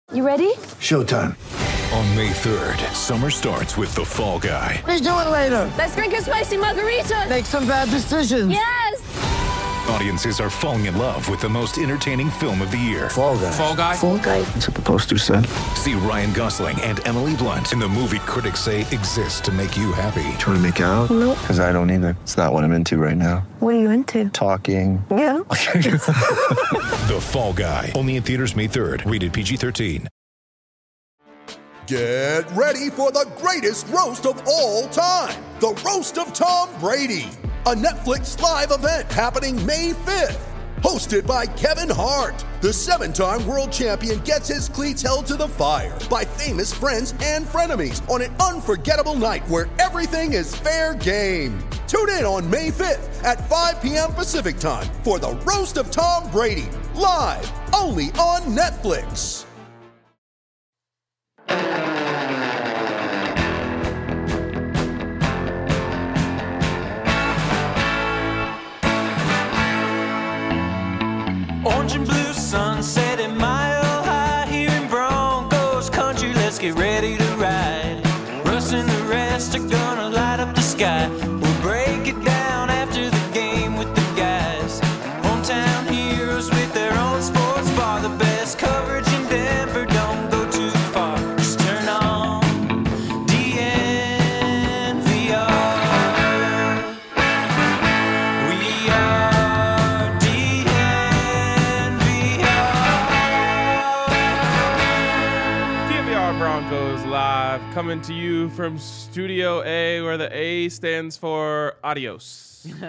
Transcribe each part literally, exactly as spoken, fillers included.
You ready? Showtime. On May third, summer starts with The Fall Guy. Let's do it later. Let's drink a spicy margarita. Make some bad decisions. Yes! Audiences are falling in love with the most entertaining film of the year. Fall Guy. Fall Guy? Fall Guy. That's what the poster said. See Ryan Gosling and Emily Blunt in the movie critics say exists to make you happy. Trying to make it out? Nope. Because I don't either. It's not what I'm into right now. What are you into? Talking. Yeah. The Fall Guy. Only in theaters May third. Rated P G thirteen. Get ready for the greatest roast of all time. The Roast of Tom Brady. A Netflix live event happening May fifth. Hosted by Kevin Hart. The seven-time world champion gets his cleats held to the fire by famous friends and frenemies on an unforgettable night where everything is fair game. Tune in on May fifth at five p.m. Pacific time for the Roast of Tom Brady. Live only on Netflix. Orange and blue sunset and mile high here in Broncos country. Let's get ready to ride. Russ and the rest are gonna light up the sky. We'll break it down after the game with the guys. Hometown heroes with their own sports bar. The best coverage in Denver. Don't go too far. Just turn on D N V R. We are D N V R. D N V R Broncos live, coming to you from Studio A, where the A stands for adios.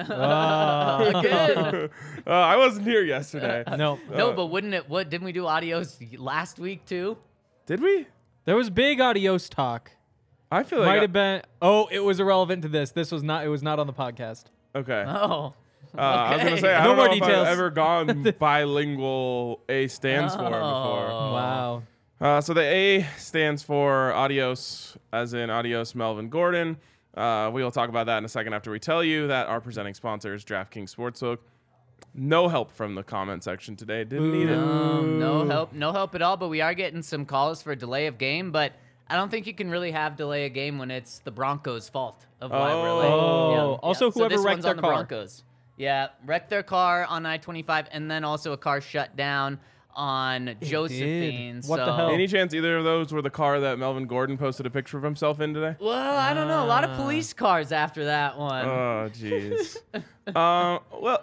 Again. uh, I wasn't here yesterday. No. Uh, No, but wouldn't it? What didn't we do adios last week too? Did we? There was big adios talk. I feel like Might I- have been. Oh, it was irrelevant to this. This was not. It was not on the podcast. Okay. Oh. Uh, I was gonna Okay. say I No don't more know if details. I've ever gone bilingual A stands for before. Oh. Wow. Uh, so the A stands for adios, as in adios, Melvin Gordon. Uh, we will talk about that in a second after we tell you that our presenting sponsor is DraftKings Sportsbook. No help from the comment section today. Didn't need it. Um, no help, no help at all. But we are getting some calls for delay of game. But I don't think you can really have delay of game when it's the Broncos' fault of why we're late. Oh. Yeah. Also, Yeah. So whoever this wrecked one's their on the car. Broncos. Yeah, wrecked their car on I twenty-five, and then also a car shut down on Josephine. What the so- hell? Any chance either of those were the car that Melvin Gordon posted a picture of himself in today? Well, I don't know. A lot of police cars after that one. Oh, jeez. uh, well,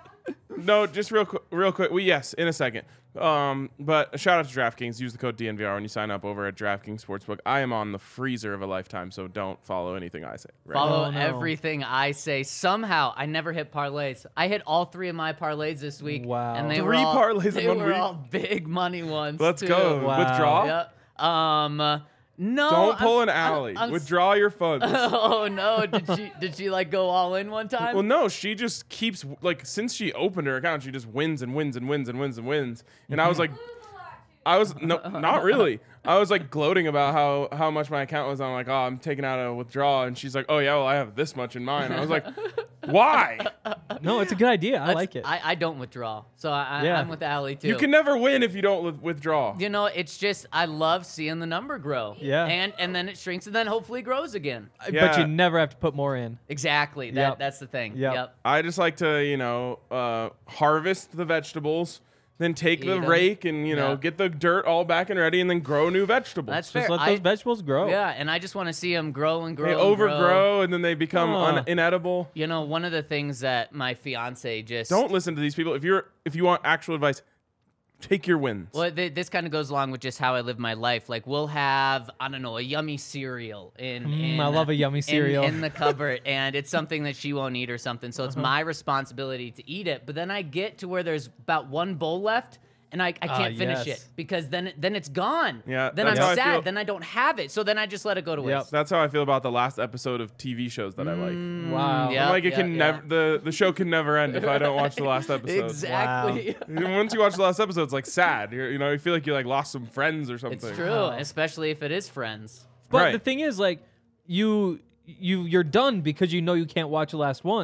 no, just real quick. Real quick. We yes, in a second. Um, but a shout out to DraftKings. Use the code D N V R when you sign up over at DraftKings Sportsbook. I am on the freezer of a lifetime, so don't follow anything I say. Right Follow Oh, no. everything I say. Somehow, I never hit parlays. I hit all three of my parlays this week. Wow. And they Three were all, parlays in they one were week? all big money ones. Let's too. go. Wow. Withdraw. Yep. Um, uh, no. Don't pull I'm- an alley. I'm- I'm- Withdraw your funds. Oh no! Did she? Did she like go all in one time? Well, no, she just keeps like since she opened her account, she just wins and wins and wins and wins and wins. And I was like, I was no, not really. I was like gloating about how how much my account was on. Like, oh, I'm taking out a withdrawal, and she's like, oh yeah, well I have this much in mine. I was like, why? No, it's a good idea. I That's- like it. I, I don't withdraw, so I, I, Yeah. I'm with Allie too. You can never win if you don't with- withdraw. You know, it's just I love seeing the number grow. Yeah. And and then it shrinks and then hopefully grows again. But Yeah. you never have to put more in. Exactly. That Yep. that's the thing. Yep. Yep. I just like to, you know, uh, harvest the vegetables, then take Eat the 'em. rake and you know Yeah. get the dirt all back and ready, and then grow new vegetables. That's Just fair. let those I- vegetables grow. Yeah, and I just want to see them grow and grow. They and overgrow grow. and then they become Aw. un- inedible. You know, one of the things that my fiance just Don't listen to these people. If you're if you want actual advice, take your wins. Well, th- this kind of goes along with just how I live my life. Like, we'll have, I don't know, a yummy cereal in. Mm, in I love a yummy in- cereal. in, the cupboard, and it's something that she won't eat or something. So it's Uh-huh. my responsibility to eat it. But then I get to where there's about one bowl left, and I, I Ah, can't finish yes. it because then it, then it's gone. Yeah, Then that's I'm how I sad. feel. Then I don't have it. So then I just let it go to waste. Yep. That's how I feel about the last episode of T V shows that I like. Wow. Mm, yeah. I'm like it can yeah. never the the show can never end if I don't watch the last episode. Exactly. And once you watch the last episode, it's like sad. You're, you know, you feel like you like lost some friends or something. It's true, especially if it is Friends. But Right. the thing is, like, you you you're done because you know you can't watch the last one.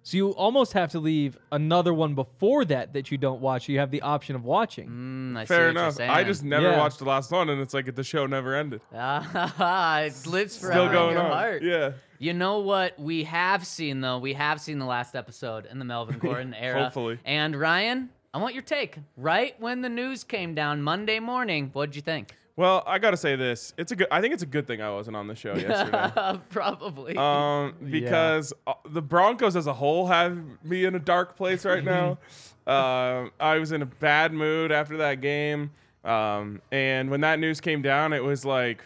So you almost have to leave another one before that that you don't watch. So you have the option of watching. Mm, I see Fair what you're enough. saying. I just never Yeah. watched the last one, and it's like the show never ended. Ah, it lives forever Still in going your on. heart. Yeah. You know what we have seen, though? We have seen the last episode in the Melvin Gordon era. Hopefully. And Ryan, I want your take. Right when the news came down Monday morning, what'd you think? Well, I gotta say this. It's a good. I think it's a good thing I wasn't on the show yesterday. Probably. Um, because uh, the Broncos as a whole have me in a dark place right now. uh, I was in a bad mood after that game, um, and when that news came down, it was like,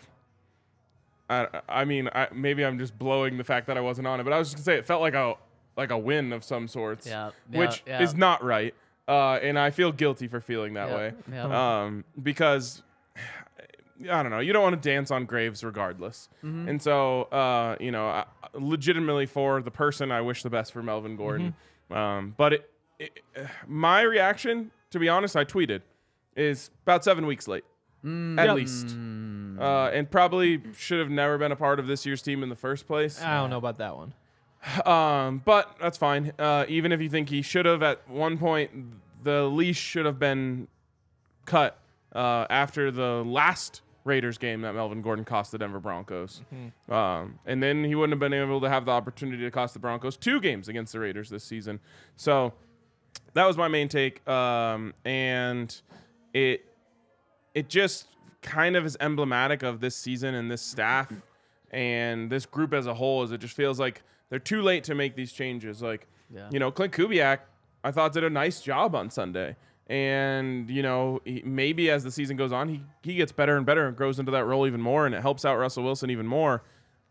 I, I mean, I, maybe I'm just blowing the fact that I wasn't on it, but I was just gonna say it felt like a like a win of some sorts, Yeah, yeah, which yeah. is not right, uh, and I feel guilty for feeling that Yeah, way, yeah. um, because. I don't know. You don't want to dance on graves regardless. Mm-hmm. And so, uh, you know, I, legitimately for the person, I wish the best for Melvin Gordon. Mm-hmm. Um, but it, it, my reaction, to be honest, I tweeted, is about seven weeks late, Mm. at Yep. least. Uh, and probably should have never been a part of this year's team in the first place. I don't know about that one. Um, but that's fine. Uh, even if you think he should have at one point, the leash should have been cut uh, after the last Raiders game that Melvin Gordon cost the Denver Broncos. Mm-hmm. Um, and then he wouldn't have been able to have the opportunity to cost the Broncos two games against the Raiders this season. So that was my main take. Um, and it it just kind of is emblematic of this season and this staff and this group as a whole, is it just feels like they're too late to make these changes. Like, Yeah. you know, Clint Kubiak, I thought did a nice job on Sunday. And, you know, he, maybe as the season goes on, he, he gets better and better and grows into that role even more, and it helps out Russell Wilson even more.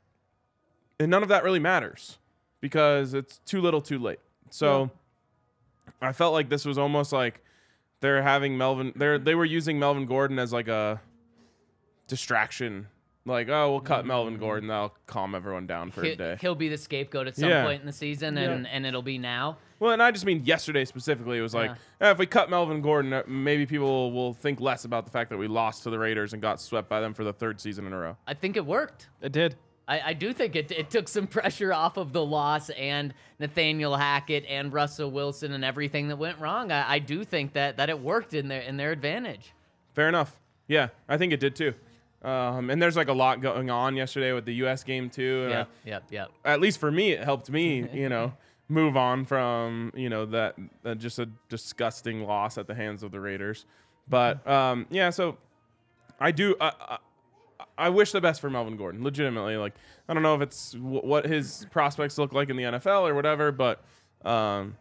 And none of that really matters because it's too little too late. So yeah. I felt like this was almost like they're having Melvin, they're, they were using Melvin Gordon as like a distraction. Like, oh, we'll cut Melvin Gordon. That'll calm everyone down for He- a day. He'll be the scapegoat at some Yeah. point in the season, and, and it'll be now. Well, and I just mean yesterday specifically. It was like, Yeah. eh, if we cut Melvin Gordon, uh, maybe people will think less about the fact that we lost to the Raiders and got swept by them for the third season in a row. I think it worked. It did. I, I do think it, it took some pressure off of the loss and Nathaniel Hackett and Russell Wilson and everything that went wrong. I, I do think that, that it worked in their in their advantage. Fair enough. Yeah, I think it did too. Um, and there's like a lot going on yesterday with the U S game too. And Yep, yep, yep. I- at least for me, it helped me, you know, move on from, you know, that uh, just a disgusting loss at the hands of the Raiders. But um, yeah, so I do. I, I, I wish the best for Melvin Gordon. Legitimately, like I don't know if it's w- what his prospects look like in the N F L or whatever, but um,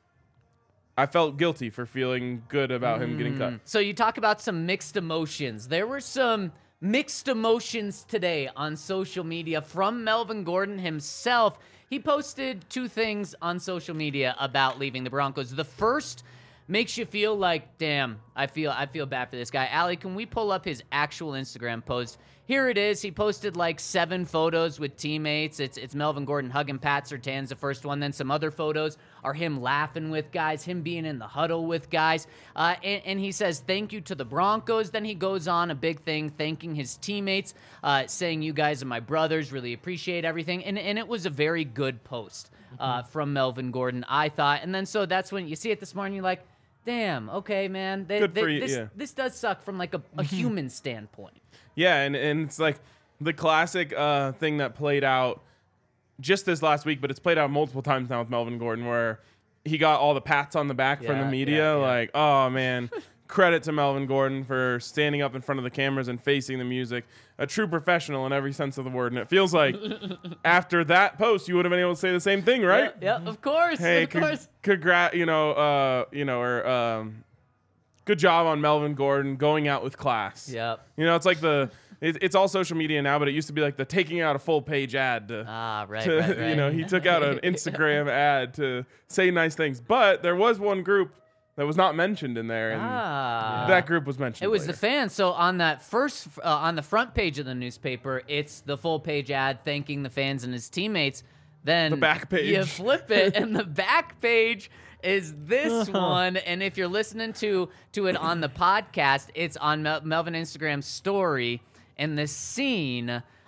I felt guilty for feeling good about him getting cut. So you talk about some mixed emotions. There were some mixed emotions today on social media from Melvin Gordon himself. He posted two things on social media about leaving the Broncos. The first makes you feel like, damn, I feel I feel bad for this guy. Allie, can we pull up his actual Instagram post? Here it is. He posted like seven photos with teammates. It's it's Melvin Gordon hugging Pat Surtain's the first one. Then some other photos are him laughing with guys, him being in the huddle with guys. Uh, and, and he says, thank you to the Broncos. Then he goes on a big thing, thanking his teammates, uh, saying, you guys are my brothers, really appreciate everything. And, and it was a very good post uh, from Melvin Gordon, I thought. And then so that's when you see it this morning, you're like, damn, okay, man. They, Good they, for you, this, yeah. this does suck from like a, a human standpoint. Yeah, and, and it's like the classic uh, thing that played out just this last week, but it's played out multiple times now with Melvin Gordon, where he got all the pats on the back from Yeah, the media. yeah, yeah. Like, oh, man, credit to Melvin Gordon for standing up in front of the cameras and facing the music. A true professional in every sense of the word. And it feels like after that post, you would have been able to say the same thing, right? Yeah, yeah, of course, Hey, of con- course. congrat, you know, uh, you know, or um, good job on Melvin Gordon going out with class. Yep. You know, it's like the, it, it's all social media now, but it used to be like the taking out a full page ad to, Ah, right, to right, right. you know, he took out an Instagram ad to say nice things. But there was one group that was not mentioned in there, and Ah. that group was mentioned. It was later. the fans. So on that first, uh, on the front page of the newspaper, it's the full page ad thanking the fans and his teammates. Then The back page. you flip it, and the back page is this one. And if you're listening to to it on the podcast, it's on Mel- Melvin Instagram's story. And the scene,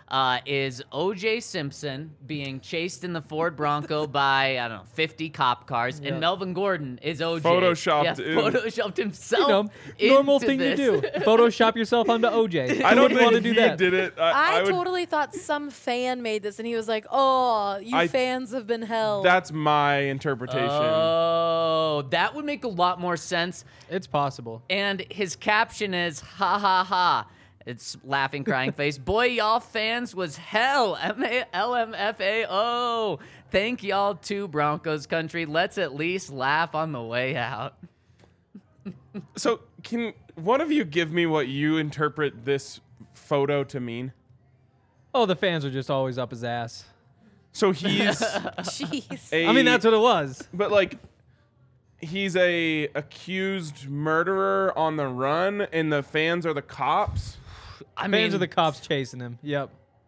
uh, is O J Simpson being chased in the Ford Bronco by, I don't know, fifty cop cars, Yeah. and Melvin Gordon is O J. Photoshopped yeah, in. photoshopped himself. You know, normal into thing this. to do. Photoshop yourself onto O J. I Who don't wouldn't want to think do he that. did it. I, I, I would, totally thought some fan made this, and he was like, "Oh, you I- fans have been held." That's my interpretation. Oh, that would make a lot more sense. It's possible. And his caption is, ha ha ha. It's laughing, crying face. Boy, y'all fans was hell. M A L M F A O. Thank y'all too, Broncos country. Let's at least laugh on the way out. So, can one of you give me what you interpret this photo to mean? Oh, the fans are just always up his ass. So he's Jeez. a, I mean, that's what it was. but like he's a accused murderer on the run, and the fans are the cops. I Fans mean, are the cops chasing him. Yep.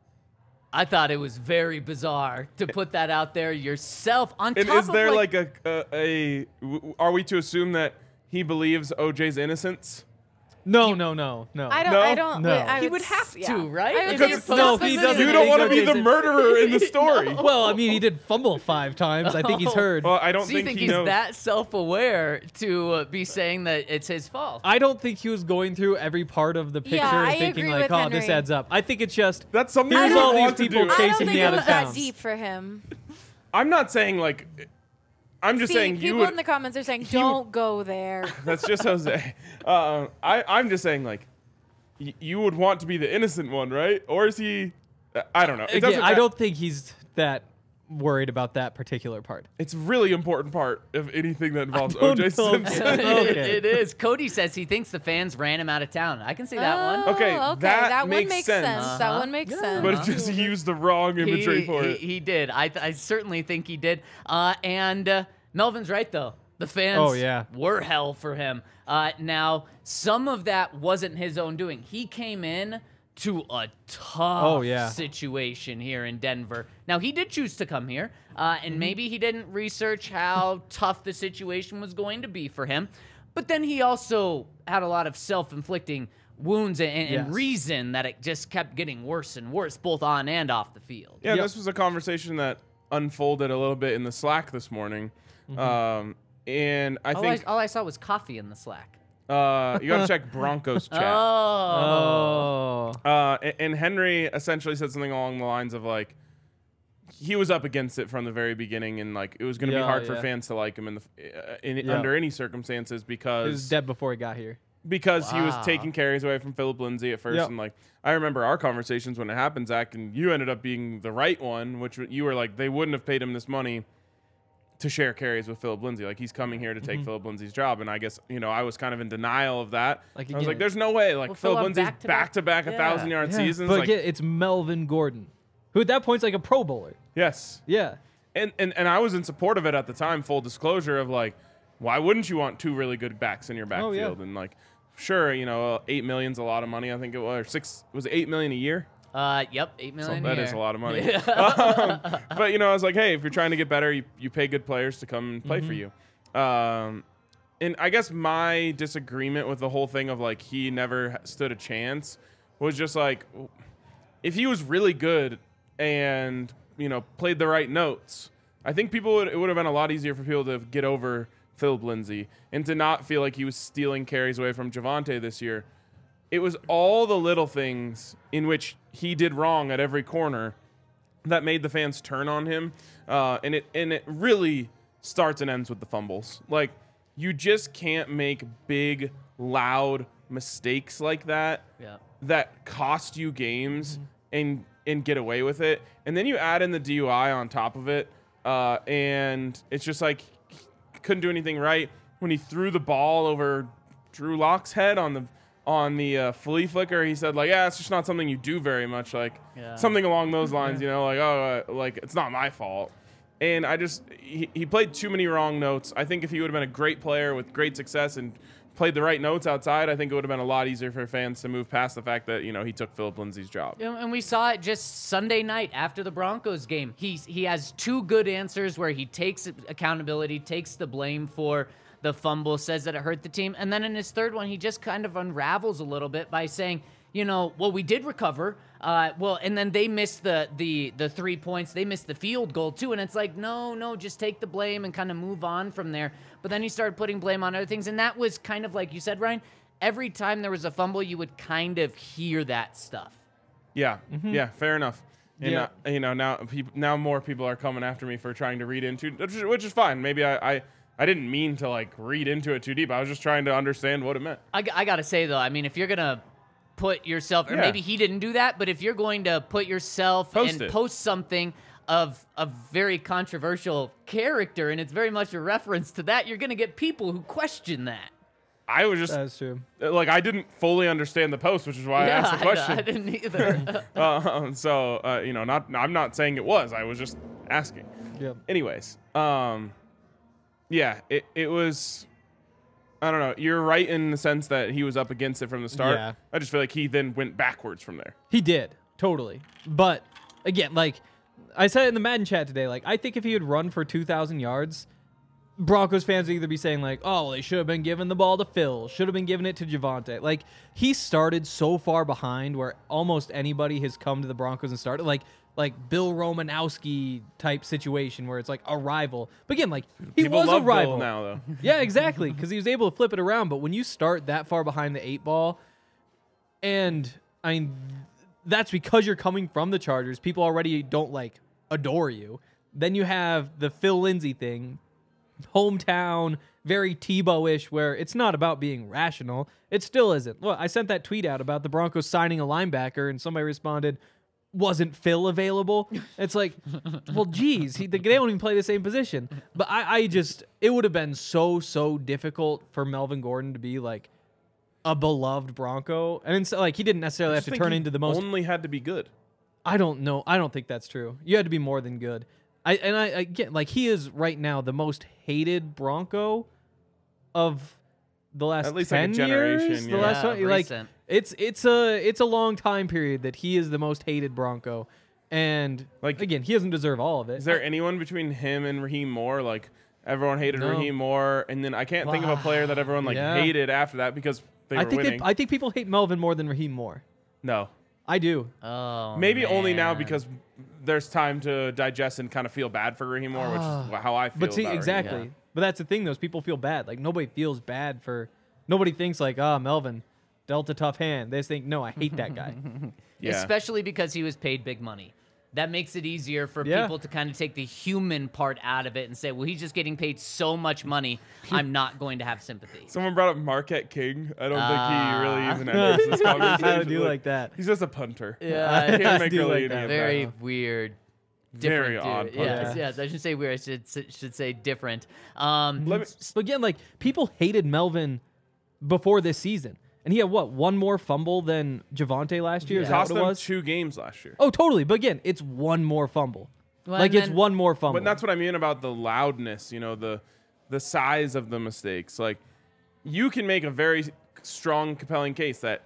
I thought it was very bizarre to put that out there yourself. On And top is there of like, a, a a w- are we to assume that he believes O J's innocence? No, no, no, no. I don't. No? I don't. No. I He would would s- have yeah. to, right? I would Because say it's it's no, supposed he to doesn't You be- don't think want to O be J's the in- murderer in the story. Well, I mean, he did fumble five times. I think he's heard. Well, I don't So you think, think he he's knows. that self-aware to uh, be saying that it's his fault? I don't think he was going through every part of the picture Yeah, and I thinking agree like, with oh, this Henry. adds up. I think it's just That's something here's you all don't these want to people do. I don't chasing think me it out was of that town. deep for him. I'm not saying like. I'm just See, saying you people would. in the comments are saying, would- "Don't go there." That's just Jose. Uh, I I'm just saying like. y- You would want to be the innocent one, right? Or is he? I don't know. It Again, doesn't I ma- don't think he's that worried about that particular part. It's a really important part of anything that involves don't O J know. Simpson. Okay. It is. Cody says he thinks the fans ran him out of town. I can see that Oh, one. Okay, okay, that one makes makes sense. sense. That Uh-huh. one makes Yeah. sense. But it's just he used the wrong imagery he, for he, it. he did. I, th- I certainly think he did. Uh, and uh, Melvin's right, though. The fans Oh, yeah. were hell for him. Uh, now, some of that wasn't his own doing. He came in to a tough Oh, yeah. situation here in Denver. Now, he did choose to come here, uh, Mm-hmm. and maybe he didn't research how tough the situation was going to be for him. But then he also had a lot of self-inflicting wounds and, and Yes. reason that it just kept getting worse and worse, both on and off the field. Yeah, Yep. this was a conversation that unfolded a little bit in the Slack this morning. Um, and I all, I, think all I saw was coffee in the Slack. uh, you got to check Broncos chat. Oh. Oh. Uh, and, and Henry essentially said something along the lines of like, he was up against it from the very beginning, and like it was going to be Yeah, hard for yeah. fans to like him in the uh, in, Yeah. under any circumstances He was because dead before he got here. because he was Wow. taking carries away from Philip Lindsay at first, Yep. and like I remember our conversations when it happened, Zach, and you ended up being the right one, which you were like they wouldn't have paid him this money to share carries with Philip Lindsay. Like he's coming here to take Mm-hmm. Philip Lindsay's job, and I guess you know I was kind of in denial of that. Like, I was again- like, "There's no way." Like Well, Philip Phil, Lindsay's back-to-back- back to back a yeah. thousand yard Yeah. seasons. But like again, it's Melvin Gordon, who at that point's like a Pro Bowler. yes, Yeah. and, and and I was in support of it at the time. Full disclosure of like, why wouldn't you want two really good backs in your Oh, yeah. backfield? And like, sure, you know, uh, eight million's a lot of money. I think it was or six was it eight million a year. Uh, yep, eight So million. that a is year. a lot of money. um, but you know, I was like, hey, if you're trying to get better, you, you pay good players to come and play for you. Um, and I guess my disagreement with the whole thing of like he never ha- stood a chance was just like, if he was really good and you know played the right notes, I think people would, it would have been a lot easier for people to get over Philip Lindsay and to not feel like he was stealing carries away from Javonte this year. It was all the little things in which he did wrong at every corner that made the fans turn on him, uh, and it and it really starts and ends with the fumbles. Like you just can't make big, loud mistakes like that Yeah. that cost you games and and get away with it, and then you add in the D U I on top of it, uh, and it's just like he couldn't do anything right when he threw the ball over Drew Lock's head on the on the uh, flea flicker. He said like, yeah, it's just not something you do very much, like Yeah. something along those lines, you know, like oh, uh, like it's not my fault. And I just he, he played too many wrong notes. I think if he would have been a great player with great success and played the right notes outside, I think it would have been a lot easier for fans to move past the fact that you know he took Philip Lindsay's job. And and we saw it just Sunday night after the Broncos game. He he has two good answers where he takes accountability, takes the blame for the fumble, says that it hurt the team, and then in his third one, he just kind of unravels a little bit by saying, you know, well, we did recover. Uh, well, and then they missed the the the three points. They missed the field goal too. And it's like, no, no, just take the blame and kind of move on from there. But then he started putting blame on other things, and that was kind of like you said, Ryan. Every time there was a fumble, you would kind of hear that stuff. Yeah, Mm-hmm. yeah, fair enough. And Yeah. uh, you know, now people, now more people are coming after me for trying to read into, which is, which is fine. Maybe I, I I didn't mean to like read into it too deep. I was just trying to understand what it meant. I, g- I gotta say though, I mean, if you're gonna put yourself, or Yeah. maybe he didn't do that, but if you're going to put yourself Post and it. post something of a very controversial character, and it's very much a reference to that, you're gonna get people who question that. I was just That's true. like I didn't fully understand the post, which is why yeah, I asked the question. I, I didn't either. uh, so uh, you know, not I'm not saying it was. I was just asking. Yep. Anyways, um, yeah, it it was. I don't know. You're right in the sense that he was up against it from the start. Yeah. I just feel like he then went backwards from there. He did, totally. But again, like I said in the Madden chat today, like I think if he had run for two thousand yards, Broncos fans would either be saying like, oh, well, they should have been giving the ball to Phil, should have been giving it to Javonte. Like he started so far behind where almost anybody has come to the Broncos and started like like Bill Romanowski type situation where it's like a rival. But again, like he People was a love Bill rival now, though. Yeah, exactly, because he was able to flip it around. But when you start that far behind the eight ball, and I mean, that's because you're coming from the Chargers. People already don't like adore you. Then you have the Phil Lindsay thing, hometown, very Tebow-ish, where it's not about being rational. It still isn't. Well, I sent that tweet out about the Broncos signing a linebacker, and somebody responded, wasn't Phil available? It's like, well, geez, he, they don't even play the same position. But I, I just, it would have been so, so difficult for Melvin Gordon to be like a beloved Bronco. And it's like, he didn't necessarily I have just to think turn he into the most. Only had to be good. I don't know. I don't think that's true. You had to be more than good. I and I, I get like he is right now the most hated Bronco of the last At least like a ten generation, years. The yeah. last Yeah, one, like recent. it's it's a it's a long time period that he is the most hated Bronco, and Like- like again, he doesn't deserve all of it. Is there anyone between him and Raheem Moore? Like everyone hated No. Raheem Moore, and then I can't think of a player that everyone like Yeah. hated after that because they I were think winning. they, I think people hate Melvin more than Raheem Moore. no, I do. Oh, maybe only now man. because there's time to digest and kind of feel bad for Raheem Moore, which is how I feel. But see, about Raheem exactly. Moore. But that's the thing, those people feel bad. Like nobody feels bad for. Nobody thinks like, ah, Melvin dealt a tough hand. They just think, no, I hate that guy. Yeah. Especially because he was paid big money. That makes it easier for Yeah. people to kind of take the human part out of it and say, well, he's just getting paid so much money, I'm not going to have sympathy. Someone brought up Marquette King. I don't think he really Ah. even enters this conversation. I do like that. He's just a punter. Yeah, He can't I make do really like any that. of Very that. weird. Very Different odd dude. Yes, punter. yes. I should say weird. I should, should say different. Um, Let me, But again, like people hated Melvin before this season, and he had what one more fumble than Javonte last year. Is that cost what it them was? two games last year. Oh, totally. But again, it's one more fumble. Well, like and it's then- one more fumble. But that's what I mean about the loudness, you know, the the size of the mistakes. Like you can make a very strong, compelling case that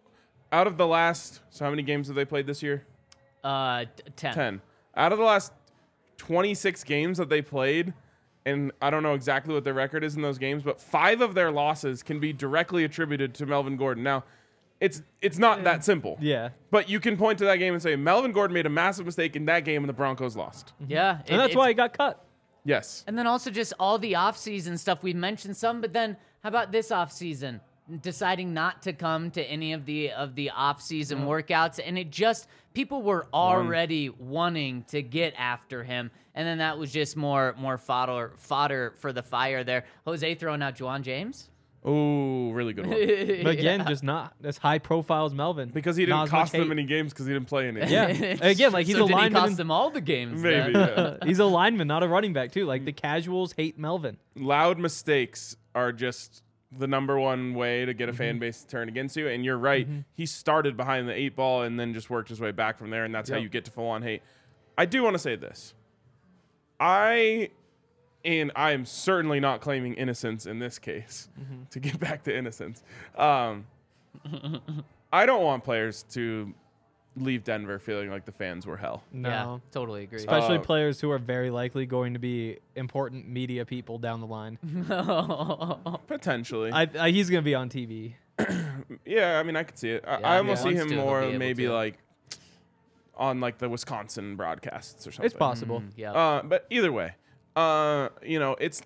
out of the last, so how many games have they played this year? uh, t- ten. ten. Out of the last twenty-six games that they played, and I don't know exactly what their record is in those games, but five of their losses can be directly attributed to Melvin Gordon. Now, it's it's not that simple. yeah. But you can point to that game and say Melvin Gordon made a massive mistake in that game and the Broncos lost. Yeah. it- And that's it's- why he got cut. Yes. And then also just all the off-season stuff. We mentioned some, but then how about this off-season? Deciding not to come to any of the of the off-season workouts, and it just people were already wanting to get after him, and then that was just more more fodder fodder for the fire there. Jose throwing out Juwan James. Oh, really good one. But again, just not as high profile as Melvin. Because he Not didn't as much cost them hate. any games because he didn't play any. Yeah. Again, like he's so a did he lineman. cost and- them all the games? Maybe. then? Yeah. He's a lineman, not a running back, too. Like the casuals hate Melvin. Loud mistakes are just the number one way to get a fan base to turn against you. And you're right. He started behind the eight ball and then just worked his way back from there. And that's how Yep. you get to full on hate. I do want to say this. I, and I am certainly not claiming innocence in this case, to get back to innocence. Um, I don't want players to leave Denver feeling like the fans were hell. No. Yeah, totally agree. Especially Uh, players who are very likely going to be important media people down the line. Potentially. I, I, he's going to be on T V. Yeah, I mean, I could see it. I, Yeah, I if almost he see wants him to, he'll more be able maybe to. like on like the Wisconsin broadcasts or something. It's possible. Mm, yeah. Uh, but either way, uh, you know, it's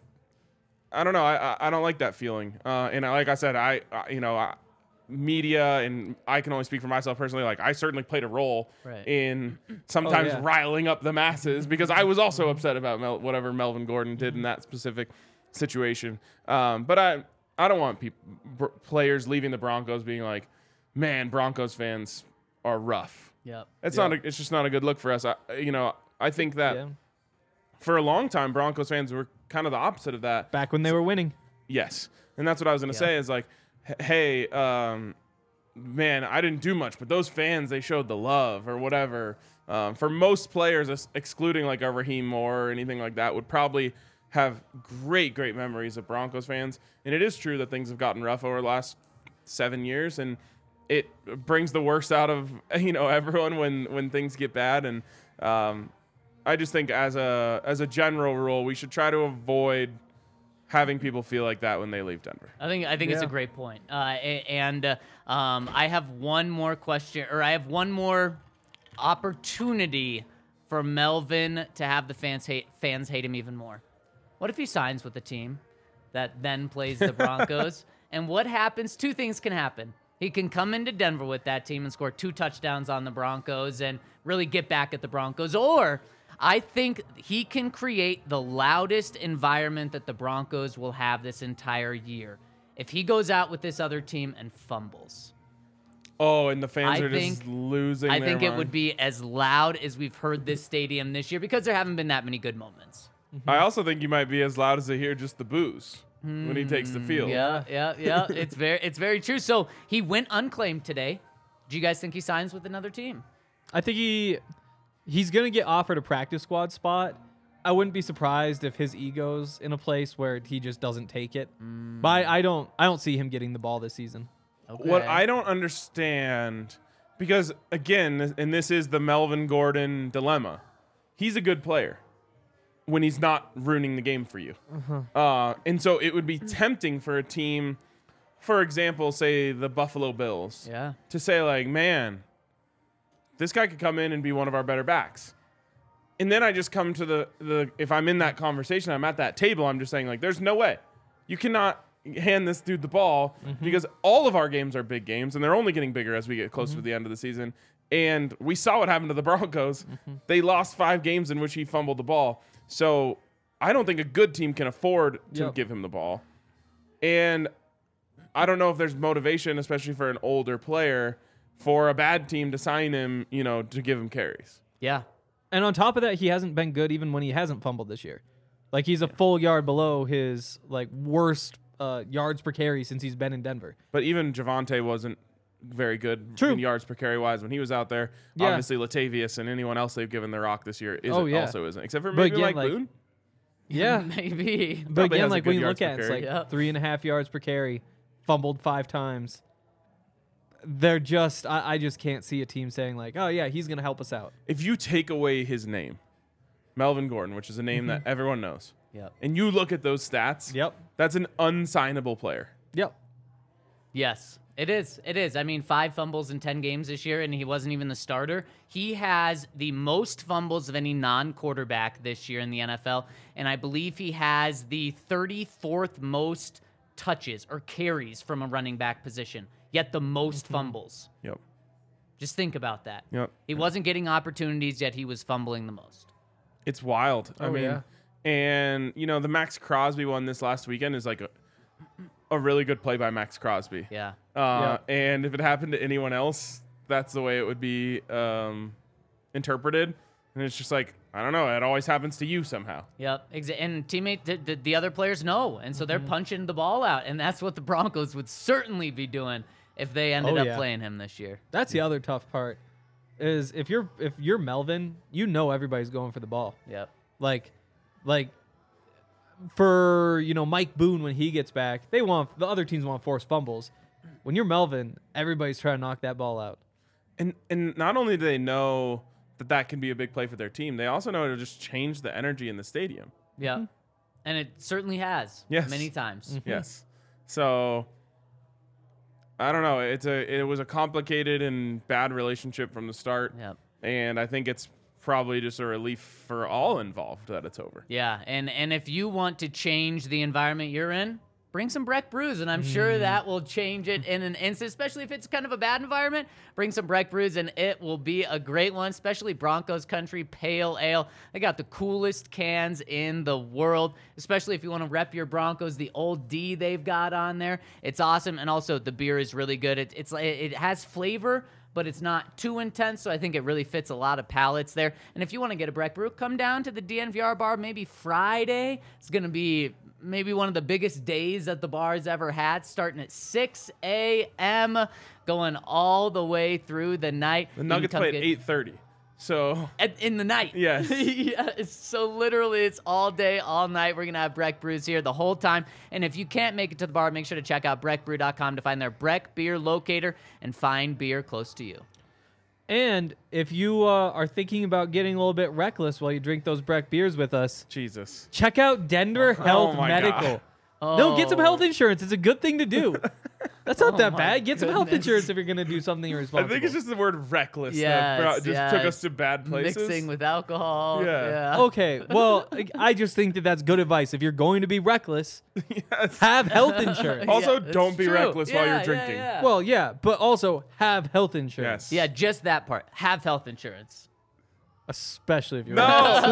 I don't know. I I, I don't like that feeling. Uh, and I, like I said, I, I you know, I, media and I can only speak for myself personally. Like I certainly played a role Right. in sometimes Oh, yeah. riling up the masses because I was also upset about Mel- whatever Melvin Gordon did in that specific situation. Um, but I I don't want people br- players leaving the Broncos being like, man, Broncos fans are rough. Yep. It's not. A, it's just not a good look for us. I, you know, I think that Yeah. for a long time, Broncos fans were kind of the opposite of that. Back when they were winning. Yes, and that's what I was gonna Yeah. say. Is like, h- hey, um, man, I didn't do much, but those fans, they showed the love or whatever. Um, for most players, ex- excluding like a Raheem Moore or anything like that, would probably have great, great memories of Broncos fans. And it is true that things have gotten rough over the last seven years, and it brings the worst out of you know everyone when when things get bad. And um, I just think as a as a general rule, we should try to avoid having people feel like that when they leave Denver. I think I think it's a Yeah. great point. Uh, a- and uh, um, I have one more question, or I have one more opportunity for Melvin to have the fans hate fans hate him even more. What if he signs with the team that then plays the Broncos? And what happens? Two things can happen. He can come into Denver with that team and score two touchdowns on the Broncos and really get back at the Broncos. Or I think he can create the loudest environment that the Broncos will have this entire year if he goes out with this other team and fumbles. Oh, and the fans I are think- just losing. I their think it mind. would be as loud as we've heard this stadium this year because there haven't been that many good moments. I also think you might be as loud as they hear just the booze when he takes the field. Yeah, yeah, yeah. It's very, it's very true. So he went unclaimed today. Do you guys think he signs with another team? I think he he's gonna get offered a practice squad spot. I wouldn't be surprised if his ego's in a place where he just doesn't take it. But I, I don't I don't see him getting the ball this season. What Okay. I don't understand, because again, and this is the Melvin Gordon dilemma. He's a good player when he's not ruining the game for you. Uh, and so it would be tempting for a team, for example, say the Buffalo Bills, Yeah. to say like, man, this guy could come in and be one of our better backs. And then I just come to the, the if I'm in that conversation, I'm at that table, I'm just saying like, there's no way. You cannot hand this dude the ball because all of our games are big games and they're only getting bigger as we get closer to the end of the season. And we saw what happened to the Broncos. They lost five games in which he fumbled the ball. So I don't think a good team can afford to Yep. give him the ball. And I don't know if there's motivation, especially for an older player, for a bad team to sign him, you know, to give him carries. Yeah. And on top of that, he hasn't been good even when he hasn't fumbled this year. Like he's a full yard below his like worst uh, yards per carry since he's been in Denver. But even Javonte wasn't very good True. in yards per carry wise when he was out there. Yeah. Obviously, Latavius and anyone else they've given the rock this year isn't, Oh, yeah. also isn't, except for But maybe again, Mike like- Boone. Yeah. Maybe. But Probably again, has a like good when you yards look per at it, it's carry. like Yep. three and a half yards per carry, fumbled five times. They're just, I, I just can't see a team saying like, oh yeah, he's gonna help us out. If you take away his name, Melvin Gordon, which is a name that everyone knows, Yep. and you look at those stats, Yep. that's an unsignable player. Yep. Yes, it is. It is. I mean, five fumbles in ten games this year, and he wasn't even the starter. He has the most fumbles of any non-quarterback this year in the N F L, and I believe he has the thirty-fourth most touches or carries from a running back position, yet the most fumbles. Yep. Just think about that. Yep. He wasn't getting opportunities, yet he was fumbling the most. It's wild. I Oh, mean, yeah. and you know, the Max Crosby one this last weekend is like a, a really good play by Max Crosby. Yeah. Uh, And if it happened to anyone else, that's the way it would be um, interpreted. And it's just like, I don't know, it always happens to you somehow. Yep, exa- and teammate, the, the, the other players know, and so they're punching the ball out, and that's what the Broncos would certainly be doing if they ended Oh, up yeah. playing him this year. That's the other tough part. Is if you're if you're Melvin, you know everybody's going for the ball. Yep. Like, like for you know Mike Boone when he gets back, they want the other teams want forced fumbles. When you're Melvin, everybody's trying to knock that ball out. And and not only do they know that that can be a big play for their team, they also know it'll just change the energy in the stadium. Yep. Mm-hmm. And it certainly has. Yes. Many times. Yes. So, I don't know. It's a it was a complicated and bad relationship from the start. Yep. And I think it's probably just a relief for all involved that it's over. Yeah, and and if you want to change the environment you're in, bring some Breck brews, and I'm sure that will change it in an instant, especially if it's kind of a bad environment. Bring some Breck brews, and it will be a great one, especially Broncos Country Pale Ale. They got the coolest cans in the world, especially if you want to rep your Broncos, the old D they've got on there. It's awesome, and also the beer is really good. It, it's It has flavor, but it's not too intense, so I think it really fits a lot of palates there. And if you want to get a Breck brew, come down to the D N V R bar maybe Friday. It's going to be maybe one of the biggest days that the bar's ever had, starting at six a.m., going all the way through the night. The Nuggets play at eight thirty. So At, in the night. Yes. Yes. So literally it's all day, all night. We're going to have Breck Brews here the whole time. And if you can't make it to the bar, make sure to check out breck brew dot com to find their Breck beer locator and find beer close to you. And if you uh, are thinking about getting a little bit reckless while you drink those Breck beers with us, Jesus. check out Denver Health my Medical. God. No, get some Oh. health insurance. It's a good thing to do. That's not Oh that my bad. Get some health goodness. insurance if you're going to do something I irresponsible. think it's just the word reckless that Yes, brought, just yes. took us to bad places. Mixing with alcohol. Yeah. Yeah. Okay, well, I just think that that's good advice. If you're going to be reckless, Yes. have health insurance. Also, Yeah, that's don't be true. reckless while Yeah, you're yeah, drinking. yeah. Well, yeah, but also have health insurance. Yes. Yeah, just that part. Have health insurance. Especially if you're No.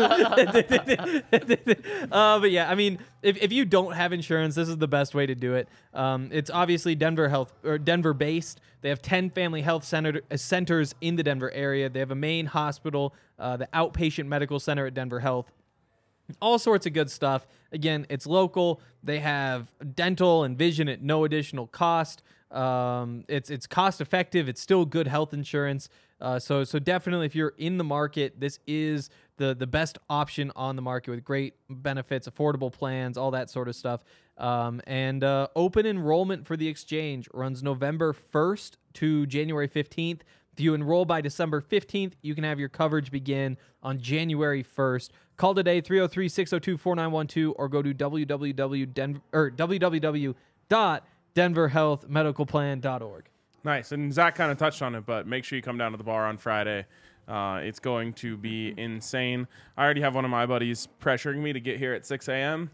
uh, but yeah, I mean, if, if you don't have insurance, this is the best way to do it. Um, it's obviously Denver Health or Denver based. They have ten family health center, uh, centers in the Denver area. They have a main hospital, uh, the outpatient medical center at Denver Health. All sorts of good stuff. Again, it's local. They have dental and vision at no additional cost. Um, it's it's cost effective. It's still good health insurance. Uh, so so definitely, if you're in the market, this is the the best option on the market with great benefits, affordable plans, all that sort of stuff. Um, and uh, open enrollment for the exchange runs November first to January fifteenth. If you enroll by December fifteenth, you can have your coverage begin on January first. Call today, three oh three, six oh two, four nine one two, or go to www or www dot denver health medical plan dot org. Nice. And Zach kind of touched on it, but make sure you come down to the bar on Friday. Uh, it's going to be insane. I already have one of my buddies pressuring me to get here at six a.m.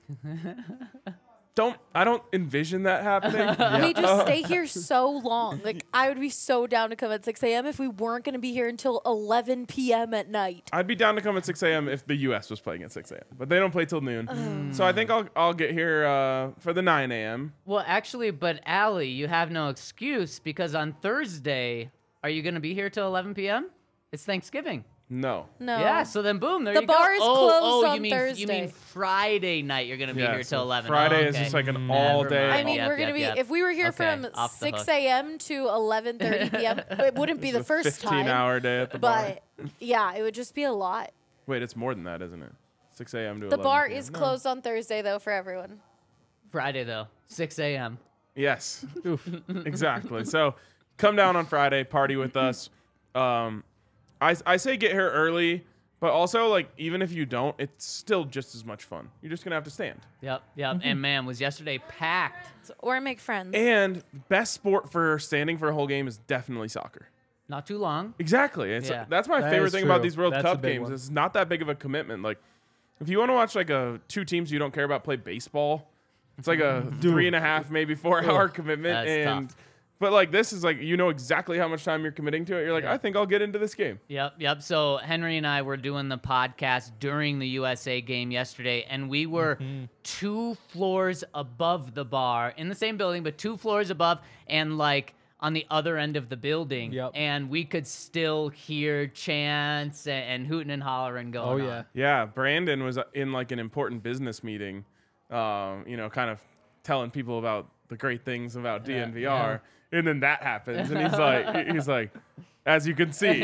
Don't I don't envision that happening. We just stay here so long. Like, I would be so down to come at six a.m. if we weren't going to be here until eleven p.m. at night. I'd be down to come at six a.m. if the U S was playing at six a.m., but they don't play till noon. So I think I'll I'll get here uh, for the nine a.m. Well, actually, but Allie, you have no excuse because on Thursday, are you going to be here till eleven p.m.? It's Thanksgiving. No. No. Yeah, so then boom, there The you bar go. is oh, closed oh, on you mean, You Thursday. mean Friday night you're going to be Yeah, here so till eleven. Friday oh, is okay. just like an Never all-day- mind. I mean, Yep, we're going to yep, be, yep. if we were here Okay, from off the six hook. a.m. to eleven thirty p.m., it wouldn't be the first time. fifteen-hour day at the bar. But, yeah, it would just be a lot. Wait, it's more than that, isn't it? six a.m. to The eleven bar p.m. is No. closed on Thursday, though, for everyone. Friday, though, six a.m. Yes. Exactly. So come down on Friday, party with us. Um, I, I say get here early, but also, like, even if you don't, it's still just as much fun. You're just going to have to stand. Yep, yep. And man, was yesterday packed. Or make friends. And best sport for standing for a whole game is definitely soccer. Not too long. Exactly. It's, Yeah. that's my That favorite is thing about true. these World That's a Cup big games. one. It's not that big of a commitment. Like, if you want to watch, like, a two teams you don't care about play baseball, it's like a three and a half, maybe four hour commitment. That's and tough. But, like, this is, like, you know exactly how much time you're committing to it. You're like, Yeah. I think I'll get into this game. Yep, yep. So Henry and I were doing the podcast during the U S A game yesterday, and we were two floors above the bar in the same building, but two floors above, and like on the other end of the building. Yep. And we could still hear chants and, and hooting and hollering Oh, going yeah. on. Yeah, Brandon was in, like, an important business meeting, um, you know, kind of telling people about the great things about D N V R. And then that happens, and he's like, he's like, as you can see,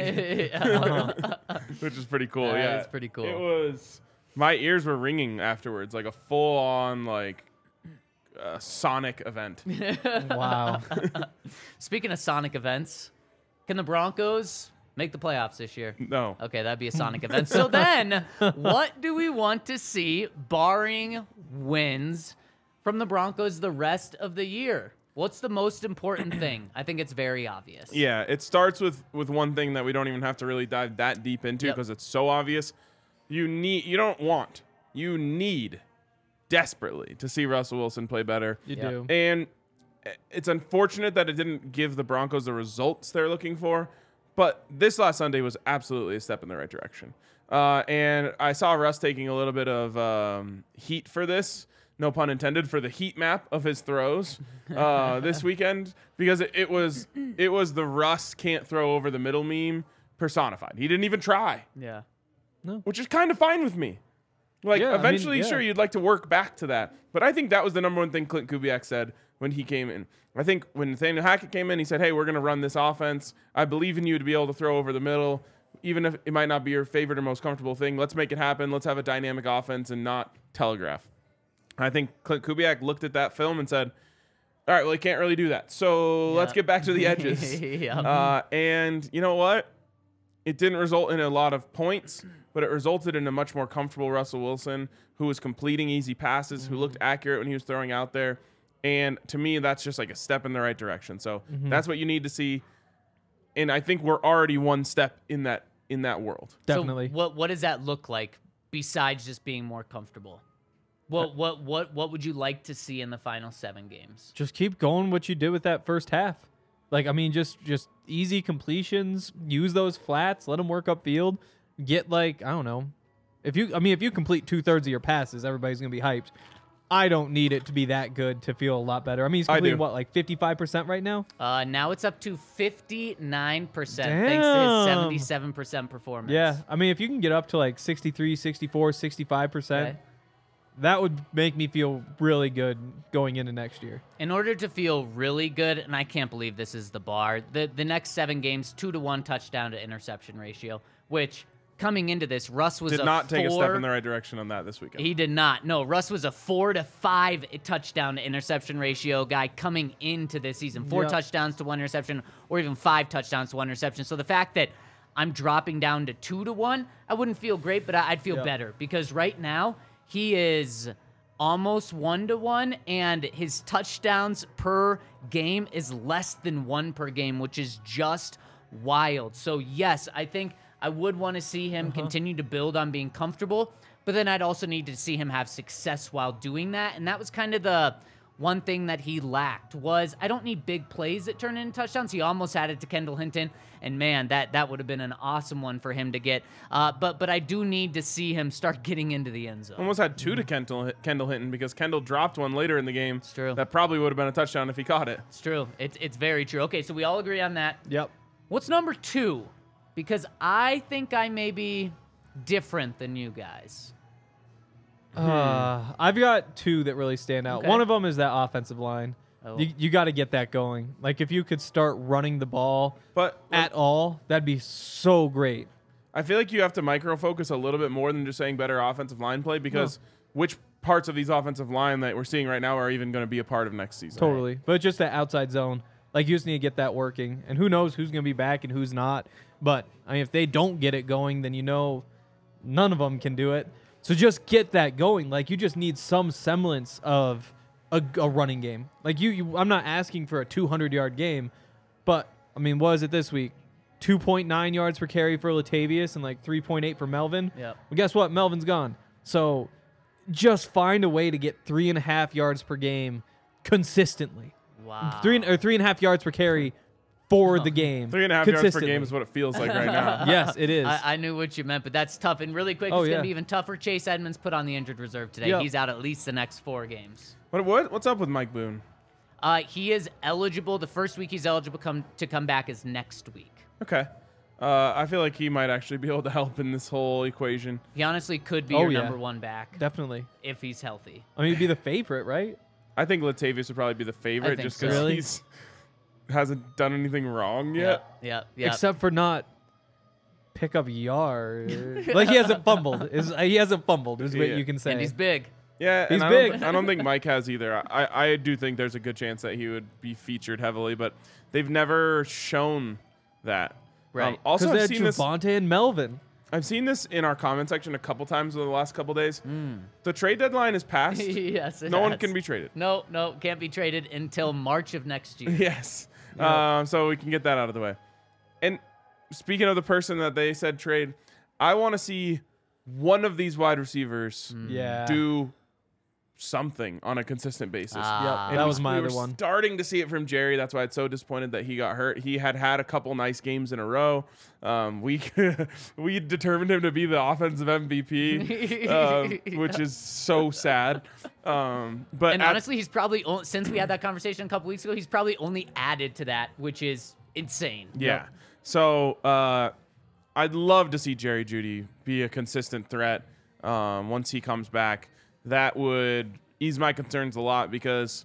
which is pretty cool. That Yeah, is pretty cool. It was. My ears were ringing afterwards, like a full-on like uh, Sonic event. Wow. Speaking of Sonic events, can the Broncos make the playoffs this year? No, Okay, that'd be a Sonic event. So then, what do we want to see, barring wins, from the Broncos the rest of the year? What's the most important thing? I think it's very obvious. Yeah, it starts with with one thing that we don't even have to really dive that deep into Yep. because it's so obvious. You need, you don't want, you need desperately to see Russell Wilson play better. You Yep. do. And it's unfortunate that it didn't give the Broncos the results they're looking for, but this last Sunday was absolutely a step in the right direction. Uh, and I saw Russ taking a little bit of um, heat for this, no pun intended, for the heat map of his throws uh, this weekend because it, it was it was the Russ can't throw over the middle meme personified. He didn't even try, Yeah. which is kind of fine with me. Like, Yeah, I mean, eventually, yeah. sure, you'd like to work back to that. But I think that was the number one thing Clint Kubiak said when he came in. I think when Nathaniel Hackett came in, he said, hey, we're going to run this offense. I believe in you to be able to throw over the middle, even if it might not be your favorite or most comfortable thing. Let's make it happen. Let's have a dynamic offense and not telegraph. I think Clint Kubiak looked at that film and said, all right, well, he can't really do that. So let's Yeah. get back to the edges. Yeah. uh, and you know what? It didn't result in a lot of points, but it resulted in a much more comfortable Russell Wilson who was completing easy passes, who looked accurate when he was throwing out there. And to me, that's just like a step in the right direction. So that's what you need to see. And I think we're already one step in that in that world. Definitely. So what what does that look like besides just being more comfortable? What what what what would you like to see in the final seven games? Just keep going what you did with that first half. Like, I mean, just just easy completions. Use those flats. Let them work upfield. Get like, I don't know. If you, I mean, if you complete two thirds of your passes, everybody's gonna be hyped. I don't need it to be that good to feel a lot better. I mean, he's I completing do. what, like fifty-five percent right now? Uh, now it's up to fifty-nine percent thanks to his Damn. seventy-seven percent performance. Yeah. I mean, if you can get up to like sixty-three, sixty-four, sixty-five percent, Okay. that would make me feel really good going into next year. In order to feel really good, and I can't believe this is the bar, the, the next seven games, two to one touchdown to interception ratio, which coming into this, Russ was Did a not take a step four- in the right direction on that this weekend. He did not. No, Russ was a four to five touchdown to interception ratio guy coming into this season. Four Yeah. touchdowns to one interception, or even five touchdowns to one interception. So the fact that I'm dropping down to two to one, I wouldn't feel great, but I- I'd feel Yeah. better because right now he is almost one to one, and his touchdowns per game is less than one per game, which is just wild. So yes, I think I would want to see him continue to build on being comfortable, but then I'd also need to see him have success while doing that. And that was kind of the one thing that he lacked was I don't need big plays that turn into touchdowns. He almost had it to Kendall Hinton, and man, that that would have been an awesome one for him to get. Uh, but but I do need to see him start getting into the end zone. Almost had two to Kendall, Kendall Hinton because Kendall dropped one later in the game. It's true. That probably would have been a touchdown if he caught it. It's true. It's it's very true. Okay, so we all agree on that. Yep. What's number two? Because I think I may be different than you guys. Uh, I've got two that really stand out. Okay. One of them is that offensive line. Oh. You, you got to get that going. Like, if you could start running the ball But at all, that'd be so great. I feel like you have to micro focus a little bit more than just saying better offensive line play because which parts of these offensive line that we're seeing right now are even going to be a part of next season? Totally. But just that outside zone. Like, you just need to get that working. And who knows who's going to be back and who's not. But, I mean, if they don't get it going, then you know none of them can do it. So just get that going. Like, you just need some semblance of a, a running game. Like, you, you, I'm not asking for a two hundred yard game. But, I mean, what is it this week? two point nine yards per carry for Latavius and like three point eight for Melvin. Yep. Well, guess what? Melvin's gone. So just find a way to get three and a half yards per game consistently. Wow. Three and, or three and a half yards per carry for the game. Three and a half yards per consistently. game is what it feels like right now. Yes, it is. I, I knew what you meant, but that's tough. And really quick, Oh, it's going yeah. to be even tougher. Chase Edmonds put on the injured reserve today. Yep. He's out at least the next four games. What, what what's up with Mike Boone? Uh, he is eligible. The first week he's eligible come, to come back is next week. Okay. Uh, I feel like he might actually be able to help in this whole equation. He honestly could be Oh, your yeah. number one back Definitely. if he's healthy. I mean, he'd be the favorite, right? I think Latavius would probably be the favorite think just so. because Really? he's hasn't done anything wrong yet. Yeah, yeah. Except for not pick up yard. Like, he hasn't fumbled. Is He hasn't fumbled, is what Yeah. you can say. And he's big. Yeah, He's and I big. Don't, I don't think Mike has either. I, I do think there's a good chance that he would be featured heavily, but they've never shown that. Right. Um, also, Because they I've had seen this. Javonte and Melvin. I've seen this in our comment section a couple times over the last couple days. Mm. The trade deadline is passed. Yes, it no one has. can be traded. No, no, can't be traded until March of next year. Yes. Yep. Um, so we can get that out of the way. And speaking of the person that they said trade, I want to see one of these wide receivers Yeah. do something on a consistent basis. Ah. Yep, And that we- was my we other were one. Starting to see it from Jerry. That's why it's so disappointed that he got hurt. He had had a couple nice games in a row. Um, we we determined him to be the offensive M V P, um, which is so sad. Um, but And at- honestly, he's probably only, since we had that conversation a couple weeks ago, he's probably only added to that, which is insane. yeah. So uh, I'd love to see Jerry Jeudy be a consistent threat um, once he comes back. That would ease my concerns a lot because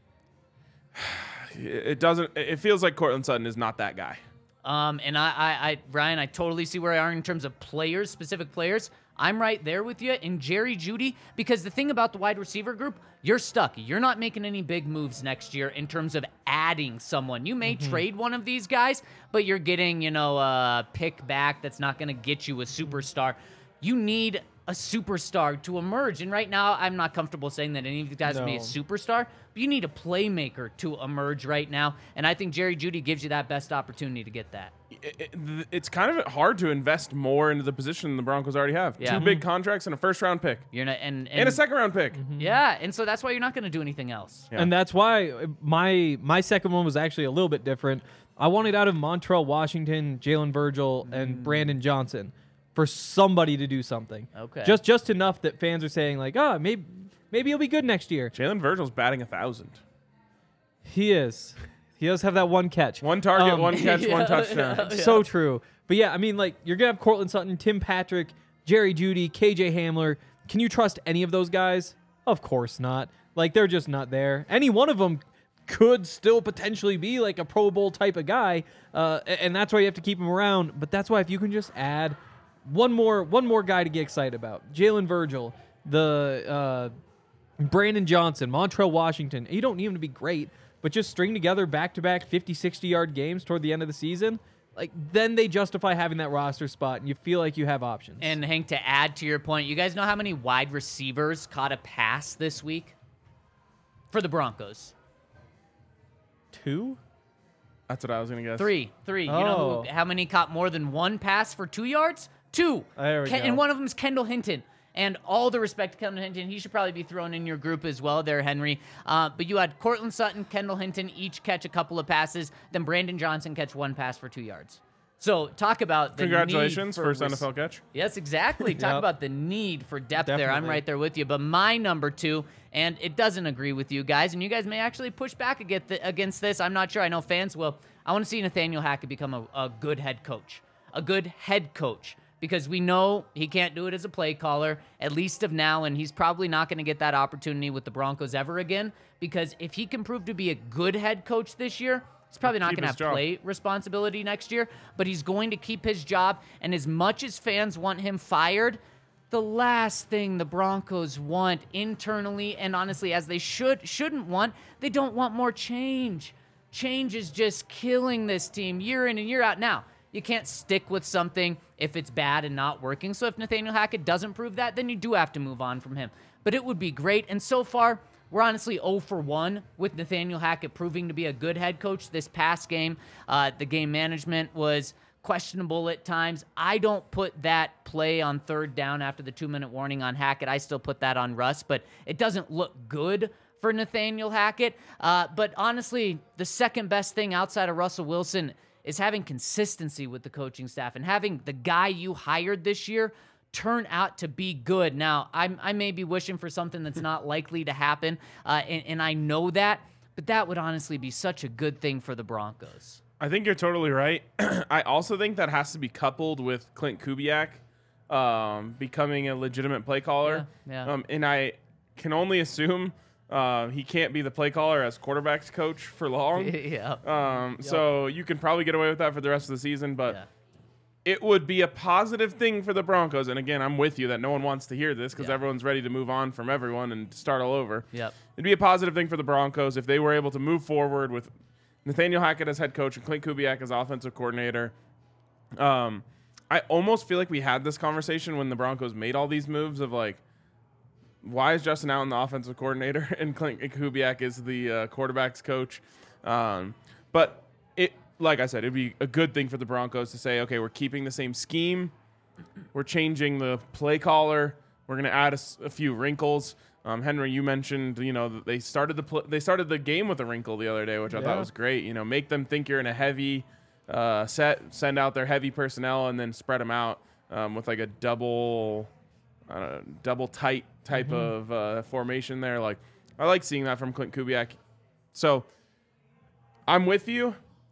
it doesn't. It feels like Cortland Sutton is not that guy. Um, and I, I, I, Ryan, I totally see where I are in terms of players, specific players. I'm right there with you in Jerry Jeudy because the thing about the wide receiver group, you're stuck. You're not making any big moves next year in terms of adding someone. You may Mm-hmm. trade one of these guys, but you're getting, you know, a pick back that's not going to get you a superstar. You need a superstar to emerge. And right now, I'm not comfortable saying that any of these guys will be a No. superstar, but you need a playmaker to emerge right now. And I think Jerry Jeudy gives you that best opportunity to get that. It- it- it's kind of hard to invest more into the position the Broncos already have. Yeah. Two big contracts and a first round pick You're not, and, and, and a second round pick. Yeah, and so that's why you're not going to do anything else. Yeah. And that's why my my second one was actually a little bit different. I wanted out of Montrell Washington, Jalen Virgil, and Brandon Johnson for somebody to do something. Okay. Just just enough that fans are saying like, oh, maybe maybe he'll be good next year. Jalen Virgil's batting a thousand. He is. He does have that one catch. One target, Um, one catch, one yeah, touchdown. yeah. So true. But yeah, I mean, like, you're going to have Cortland Sutton, Tim Patrick, Jerry Jeudy, K J Hamler. Can you trust any of those guys? Of course not. Like, they're just not there. Any one of them could still potentially be like a Pro Bowl type of guy, uh, a- and that's why you have to keep him around. But that's why if you can just add one more one more guy to get excited about, Jalen Virgil, the uh, Brandon Johnson, Montrell Washington, you don't need him to be great, but just string together back-to-back fifty, sixty-yard games toward the end of the season, like then they justify having that roster spot, and you feel like you have options. And Hank, to add to your point, you guys know how many wide receivers caught a pass this week for the Broncos? two? That's what I was gonna guess. Three, three. You know Oh. who, how many caught more than one pass for two yards? Two. There we Ken- go. And one of them is Kendall Hinton. And all the respect to Kendall Hinton, he should probably be thrown in your group as well there, Henry. Uh, but you had Cortland Sutton, Kendall Hinton each catch a couple of passes, then Brandon Johnson catch one pass for two yards. So talk about the Congratulations, need for first res- N F L catch. Yes, exactly. Talk Yep. about the need for depth there. I'm Definitely. right there with you. But my number two, and it doesn't agree with you guys, and you guys may actually push back against th- against this. I'm not sure. I know fans will. I want to see Nathaniel Hackett become a, a good head coach. A good head coach. Because we know he can't do it as a play caller, at least of now, and he's probably not going to get that opportunity with the Broncos ever again. Because if he can prove to be a good head coach this year, he's probably not Keep going to his have job. play responsibility next year, but he's going to keep his job. And as much as fans want him fired, the last thing the Broncos want internally, and honestly, as they should shouldn't want, they don't want more change. Change is just killing this team year in and year out. Now, you can't stick with something if it's bad and not working. So if Nathaniel Hackett doesn't prove that, then you do have to move on from him. But it would be great. And so far, we're honestly zero for one with Nathaniel Hackett proving to be a good head coach this past game. Uh, the game management was questionable at times. I don't put that play on third down after the two-minute warning on Hackett. I still put that on Russ, but it doesn't look good for Nathaniel Hackett. Uh, but honestly, the second best thing outside of Russell Wilson is having consistency with the coaching staff and having the guy you hired this year turn out to be good. Now, I'm, I may be wishing for something that's not likely to happen, uh, and, and I know that, but that would honestly be such a good thing for the Broncos. I think you're totally right. I also think that has to be coupled with Clint Kubiak um, becoming a legitimate play caller. Yeah, yeah. Um, and I can only assume uh, he can't be the play caller as quarterback's coach for long. yeah. Um, So you can probably get away with that for the rest of the season, but Yeah. it would be a positive thing for the Broncos. And again, I'm with you that no one wants to hear this because Yeah. everyone's ready to move on from everyone and start all over. Yep. It'd be a positive thing for the Broncos if they were able to move forward with Nathaniel Hackett as head coach and Clint Kubiak as offensive coordinator. Um, I almost feel like we had this conversation when the Broncos made all these moves of like, why is Justin Allen the offensive coordinator and Clint Kubiak is the uh, quarterback's coach? Um, but it, like I said, it'd be a good thing for the Broncos to say, okay, we're keeping the same scheme. We're changing the play caller. We're going to add a, a few wrinkles. Um, Henry, you mentioned, you know, they started the pl- they started the game with a wrinkle the other day, which I Yeah. thought was great. You know, make them think you're in a heavy uh, set, send out their heavy personnel, and then spread them out um, with like a double, I don't know, double tight type Mm-hmm. of uh, formation there. Like, I like seeing that from Clint Kubiak. So, I'm with you.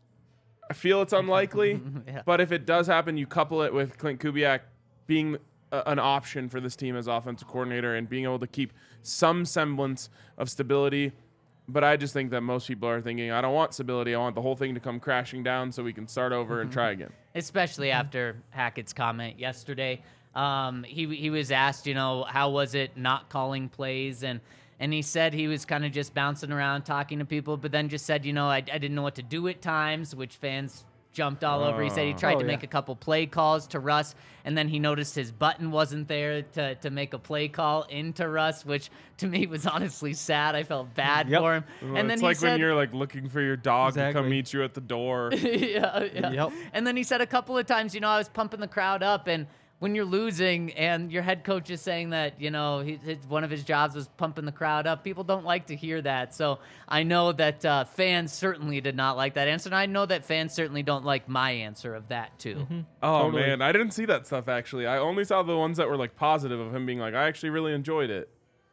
I feel it's unlikely, Yeah. but if it does happen, you couple it with Clint Kubiak being a, an option for this team as offensive coordinator and being able to keep some semblance of stability. But I just think that most people are thinking, I don't want stability. I want the whole thing to come crashing down so we can start over and try again. Especially after Hackett's comment yesterday. Um, he he was asked, you know, how was it not calling plays, and and he said he was kind of just bouncing around talking to people, but then just said, you know, I, I didn't know what to do at times, which fans jumped all over. He said he tried Oh, to yeah. make a couple play calls to Russ, and then he noticed his button wasn't there to, to make a play call into Russ, which to me was honestly sad. I felt bad Yep. for him. Well, and then it's he like said, when you're like looking for your dog to come Exactly. meet you at the door. yeah, yeah. Yep. And then he said a couple of times, you know, I was pumping the crowd up, and when you're losing and your head coach is saying that, you know, he, his, one of his jobs was pumping the crowd up, people don't like to hear that. So I know that uh, fans certainly did not like that answer, and I know that fans certainly don't like my answer of that too. Mm-hmm. Oh, Totally. man. I didn't see that stuff, actually. I only saw the ones that were like positive of him being like, I actually really enjoyed it.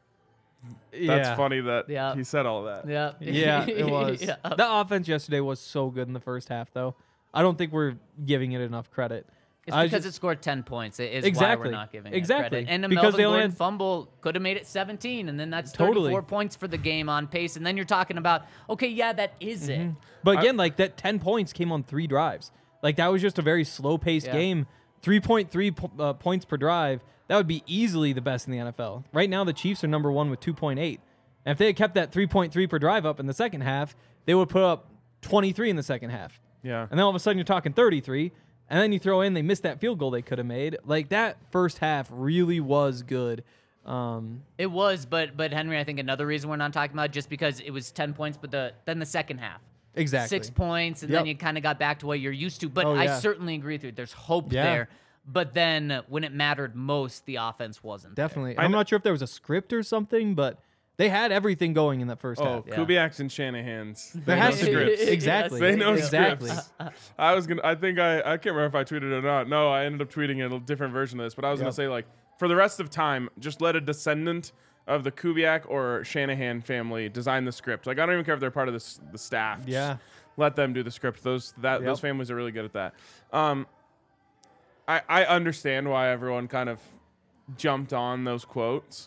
That's Yeah. funny that Yeah. he said all that. Yeah, Yeah, it was. Yeah. The offense yesterday was so good in the first half, though. I don't think we're giving it enough credit. It's I because just- it scored ten points. It is Exactly. why we're not giving Exactly. it credit. And a Because Melvin they only Gordon had- fumble could have made it seventeen, and then that's Totally. thirty-four points for the game on pace. And then you're talking about, okay, yeah, that is Mm-hmm. it. But again, like that ten points came on three drives. Like that was just a very slow paced Yeah. game. three point three po- uh, points per drive. That would be easily the best in the N F L. Right now, the Chiefs are number one with two point eight. And if they had kept that three point three per drive up in the second half, they would put up twenty-three in the second half. Yeah. And then all of a sudden you're talking thirty-three. And then you throw in they missed that field goal they could have made. Like that first half really was good. Um, It was, but but Henry, I think another reason we're not talking about it, just because it was ten points, but the then the second half. exactly. Six points, and Yep. then you kind of got back to what you're used to. But Oh, I yeah. certainly agree with you. There's hope Yeah. there. But then when it mattered most, the offense wasn't. there. Definitely. I I'm kn- not sure if there was a script or something, but they had everything going in that first Oh, half. Yeah. Kubiak's and Shanahan's. There They has know to be. scripts. Exactly. They know exactly. scripts. I was gonna. I think I. I can't remember if I tweeted it or not. No, I ended up tweeting a different version of this. But I was gonna Yep. say like, for the rest of time, just let a descendant of the Kubiak or Shanahan family design the script. Like I don't even care if they're part of the s- the staff. Just Yeah. let them do the script. Those that Yep. those families are really good at that. Um, I I understand why everyone kind of jumped on those quotes.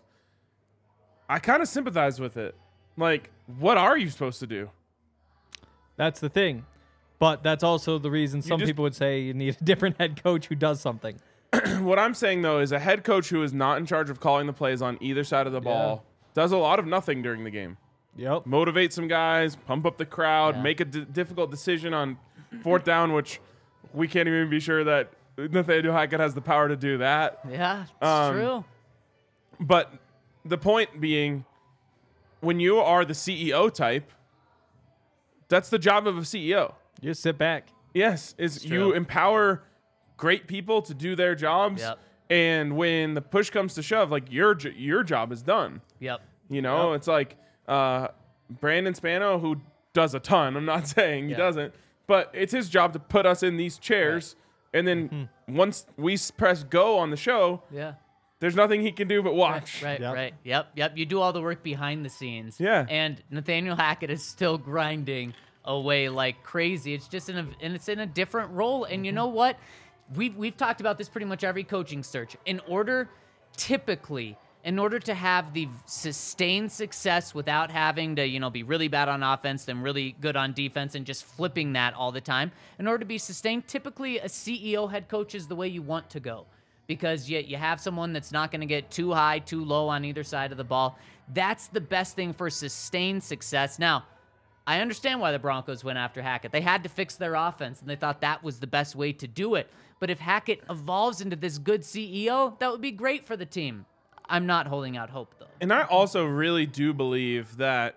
I kind of sympathize with it. Like, what are you supposed to do? That's the thing. But that's also the reason some just- people would say you need a different head coach who does something. What I'm saying, though, is a head coach who is not in charge of calling the plays on either side of the ball does a lot of nothing during the game. Yep. Motivate some guys, pump up the crowd, Yeah. make a d- difficult decision on fourth down, which we can't even be sure that Nathaniel Hackett has the power to do that. Yeah, it's Um, true. But the point being, when you are the C E O type, that's the job of a C E O. You just sit back. Yes, is you true. empower great people to do their jobs, Yep. and when the push comes to shove, like your j- your job is done. Yep. You know, it's like uh, Brandon Spano, who does a ton. I'm not saying he Yeah. doesn't, but it's his job to put us in these chairs, and then Mm-hmm. once we s- press go on the show, Yeah. there's nothing he can do but watch. Right, Yep. right. Yep, yep. You do all the work behind the scenes. Yeah. And Nathaniel Hackett is still grinding away like crazy. It's just in a and it's in a different role. And you know what? We've we've talked about this pretty much every coaching search. In order, typically, in order to have the sustained success without having to, you know, be really bad on offense, then really good on defense, and just flipping that all the time, in order to be sustained, typically a C E O head coach is the way you want to go. Because you, you have someone that's not going to get too high, too low on either side of the ball. That's the best thing for sustained success. Now, I understand why the Broncos went after Hackett. They had to fix their offense, and they thought that was the best way to do it. But if Hackett evolves into this good C E O, that would be great for the team. I'm not holding out hope, though. And I also really do believe that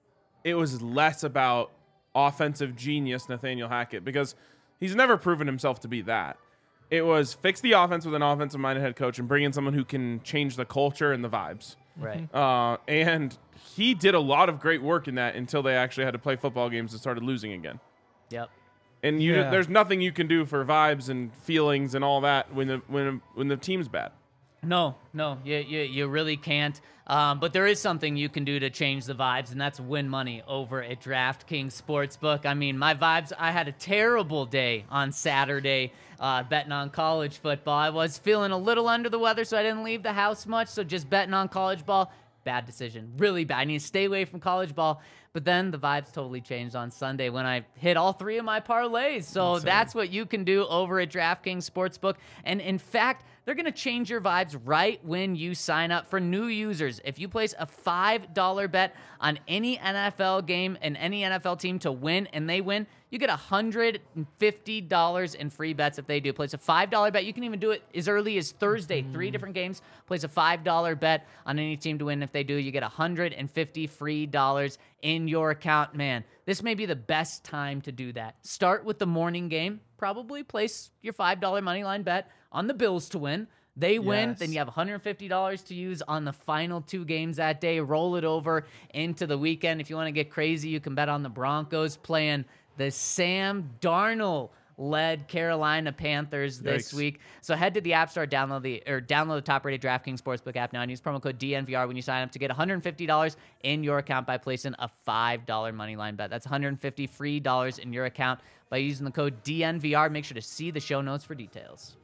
it was less about offensive genius Nathaniel Hackett, because he's never proven himself to be that. It was fix the offense with an offensive-minded head coach and bring in someone who can change the culture and the vibes. Right. Uh, and he did a lot of great work in that until they actually had to play football games and started losing again. Yep. And you, Yeah. there's nothing you can do for vibes and feelings and all that when the when when the team's bad. No, no, you, you, you really can't. Um, but there is something you can do to change the vibes, and that's win money over at DraftKings Sportsbook. I mean, my vibes, I had a terrible day on Saturday uh, betting on college football. I was feeling a little under the weather, so I didn't leave the house much, so just betting on college ball, bad decision. Really bad. I need to stay away from college ball. But then the vibes totally changed on Sunday when I hit all three of my parlays. So Insane. That's what you can do over at DraftKings Sportsbook. And in fact, they're going to change your vibes right when you sign up. For new users, if you place a five dollar bet on any N F L game and any N F L team to win, and they win, you get one hundred fifty dollars in free bets if they do. Place a five dollar bet. You can even do it as early as Thursday. Mm-hmm. Three different games. Place a five dollar bet on any team to win. If they do, you get one hundred fifty free dollars in your account. Man, this may be the best time to do that. Start with the morning game. Probably place your five dollar money line bet on the Bills to win. They win, Yes. then you have one hundred fifty dollars to use on the final two games that day. Roll it over into the weekend. If you want to get crazy, you can bet on the Broncos playing the Sam Darnold-led Carolina Panthers this Yikes. week. So head to the App Store, download the or download the top-rated DraftKings Sportsbook app now, and use promo code D N V R when you sign up to get one hundred fifty dollars in your account by placing a five dollar money line bet. That's one hundred fifty free dollars in your account by using the code D N V R. Make sure to see the show notes for details.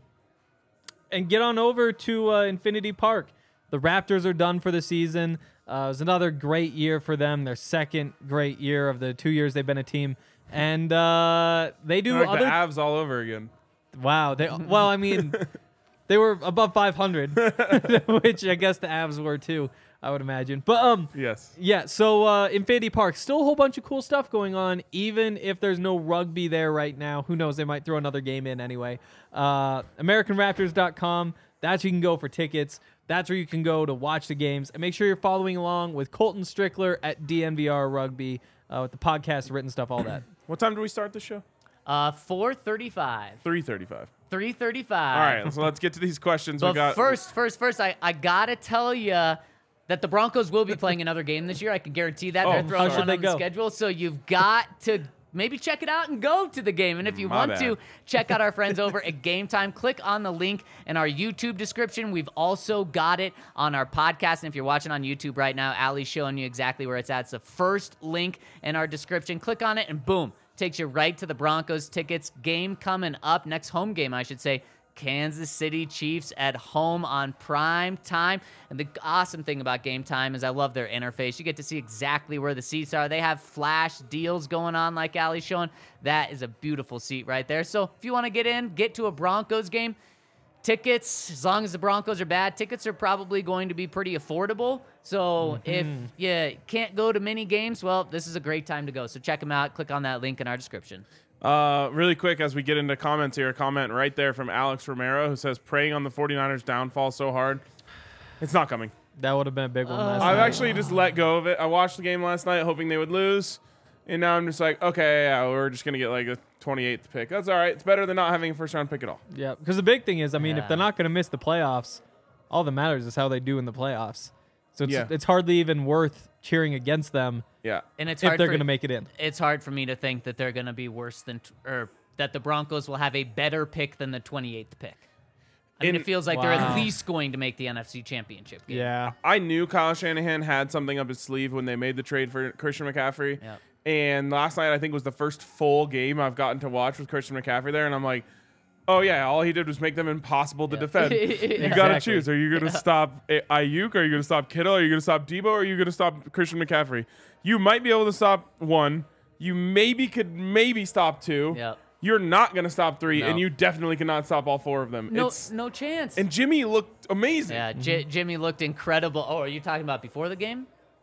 And get on over to uh, Infinity Park. The Raptors are done for the season. Uh, it was another great year for them. Their second great year of the two years they've been a team. And uh, they do Like other... the Avs all over again. Wow. They well, I mean, they were above five hundred, which I guess the Avs were too, I would imagine. But um, Yes. yeah. So uh, Infinity Park, still a whole bunch of cool stuff going on, even if there's no rugby there right now. Who knows? They might throw another game in anyway. Uh, American Raptors dot com. That's where you can go for tickets. That's where you can go to watch the games. And make sure you're following along with Colton Strickler at D N V R Rugby uh, with the podcast, written stuff, all that. What time do we start the show? Uh, four thirty-five. three thirty-five. three thirty-five. All right, so let's get to these questions. But we got first, first, first, I, I gotta tell you that the Broncos will be playing another game this year. I can guarantee that. Oh, They're throwing how should one they on the go? schedule, so you've got to maybe check it out and go to the game. And if you My want bad. to, check out our friends over at Game Time. Click on the link in our YouTube description. We've also got it on our podcast. And if you're watching on YouTube right now, Allie's showing you exactly where it's at. It's the first link in our description. Click on it, and boom, takes you right to the Broncos tickets. Game coming up, next home game, I should say. Kansas City Chiefs at home on prime time. And the awesome thing about Game Time is I love their interface. You get to see exactly where the seats are. They have flash deals going on like Allie's showing. That is a beautiful seat right there. So if you want to get in, get to a Broncos game, tickets, as long as the Broncos are bad, tickets are probably going to be pretty affordable. So if you can't go to many games, well, this is a great time to go. So check them out. Click on that link in our description. Uh, really quick, as we get into comments here, a comment right there from Alex Romero who says, praying on the 49ers downfall so hard. It's not coming. That would have been a big one last I've night. actually just let go of it. I watched the game last night hoping they would lose, and now I'm just like, okay, yeah, we're just going to get like a twenty-eighth pick. That's all right. It's better than not having a first-round pick at all. Yeah, because the big thing is, I mean, Yeah. if they're not going to miss the playoffs, all that matters is how they do in the playoffs. So it's, Yeah. it's hardly even worth cheering against them Yeah. And it's if hard they're for- going to make it in. It's hard for me to think that they're going to be worse than, or that the Broncos will have a better pick than the twenty-eighth pick. I mean, In- it feels like they're at Wow. least going to make the N F C Championship game. Yeah. I knew Kyle Shanahan had something up his sleeve when they made the trade for Christian McCaffrey. Yep. And last night, I think, was the first full game I've gotten to watch with Christian McCaffrey there. And I'm like, oh, yeah, all he did was make them impossible to Yeah. defend. You got to Exactly. choose. Are you going to stop A- Ayuk? Are you going to stop Kittle? Are you going to stop Debo? Or are you going to stop Christian McCaffrey? You might be able to stop one. You maybe could maybe stop two. Yep. You're not going to stop three. No. And you definitely cannot stop all four of them. No, It's, no chance. and Jimmy looked amazing. yeah, J- Jimmy looked incredible. Oh, are you talking about before the game?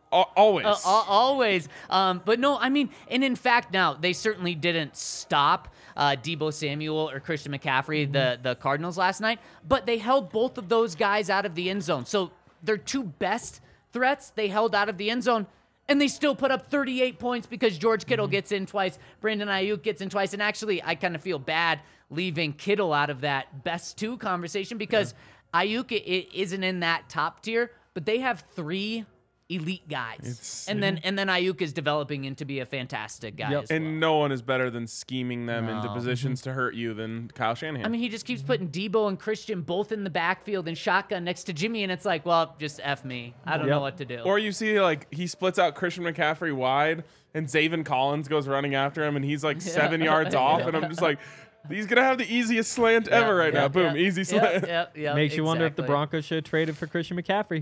Al- always. Uh, al- always. Um, but no, I mean, and in fact, now they certainly didn't stop uh, Deebo Samuel or Christian McCaffrey, Mm-hmm. the the Cardinals last night, but they held both of those guys out of the end zone. So their two best threats they held out of the end zone. And they still put up thirty-eight points because George Kittle Mm-hmm. gets in twice, Brandon Ayuk gets in twice. And actually, I kind of feel bad leaving Kittle out of that best two conversation because Ayuk i- i- isn't in that top tier, but they have three elite guys. It's- and then and then Ayuk is developing into be a fantastic guy Yep. as well. And no one is better than scheming them into No. positions to hurt you than Kyle Shanahan. I mean, he just keeps putting Debo and Christian both in the backfield and shotgun next to Jimmy, and it's like, well, just F me. I don't Yep. know what to do. Or you see, like, he splits out Christian McCaffrey wide, and Zaven Collins goes running after him, and he's like seven yards off, and I'm just like, he's gonna have the easiest slant ever right now. Boom, easy slant. Yep, yep, yep, Makes you wonder if the exactly. Broncos should have traded for Christian McCaffrey.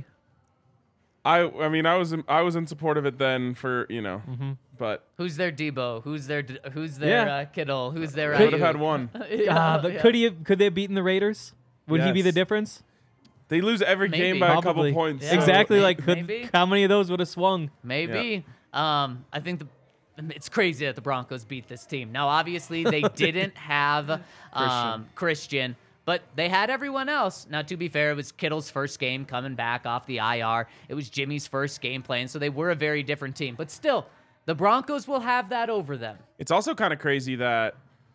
I, I mean, I was, in, I was in support of it then for you know, Mm-hmm. but Who's their Debo? Who's their Who's their Yeah. uh, Kittle? Who's their? I would have Ayuk? had one. Yeah, Ah, but yeah. could he? Have, could they have beaten the Raiders? Would he be the Yes. difference? They lose every Maybe. game by a couple Probably. points. Yeah. so- Exactly. May- Like, could, maybe. how many of those would have swung? Maybe. Um, I think the it's crazy that the Broncos beat this team. Now, obviously, they didn't have um, Christian, but they had everyone else. Now, to be fair, it was Kittle's first game coming back off the I R. It was Jimmy's first game playing, so they were a very different team. But still, the Broncos will have that over them. It's also kind of crazy that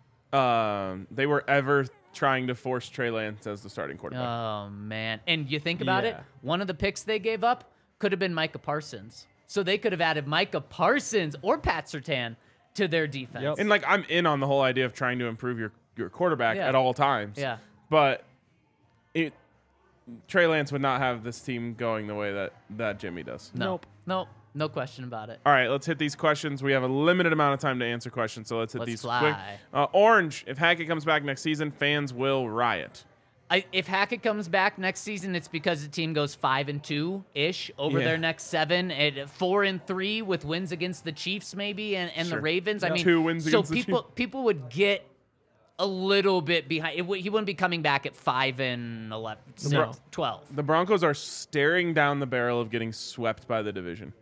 um, they were ever trying to force Trey Lance as the starting quarterback. Oh, man. And you think about it, Yeah. one of the picks they gave up could have been Micah Parsons. So they could have added Micah Parsons or Pat Surtain to their defense. Yep. And like I'm in on the whole idea of trying to improve your your quarterback Yeah. at all times. Yeah. But it Trey Lance would not have this team going the way that that Jimmy does. No. Nope. Nope. No question about it. All right, let's hit these questions. We have a limited amount of time to answer questions, so let's hit Let's these fly. quick. Uh, Orange, if Hackett comes back next season, fans will riot. I, if Hackett comes back next season, it's because the team goes five and two ish over Yeah. their next seven, at four and three with wins against the Chiefs maybe and, and Sure. the Ravens. I Yeah. mean, Two wins so against the people Chiefs. people would get a little bit behind. It w- he wouldn't be coming back at five and eleven, six, No. twelve. The Broncos are staring down the barrel of getting swept by the division.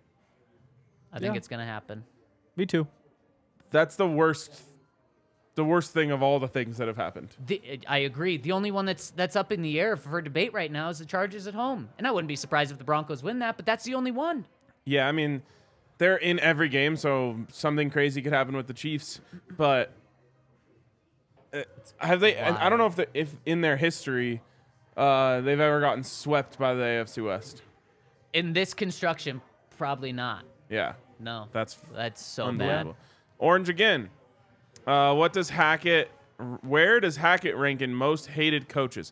I think Yeah. it's gonna happen. Me too. That's the worst the worst thing of all the things that have happened. The, I agree. The only one that's that's up in the air for debate right now is the Chargers at home, and I wouldn't be surprised if the Broncos win that. But that's the only one. Yeah, I mean, they're in every game, so something crazy could happen with the Chiefs. But uh, have they? and I don't know if the, if in their history uh, they've ever gotten swept by the A F C West. In this construction, probably not. Yeah, No, that's that's so bad. unbelievable. Orange again. Uh, what does Hackett? Where does Hackett rank in most hated coaches?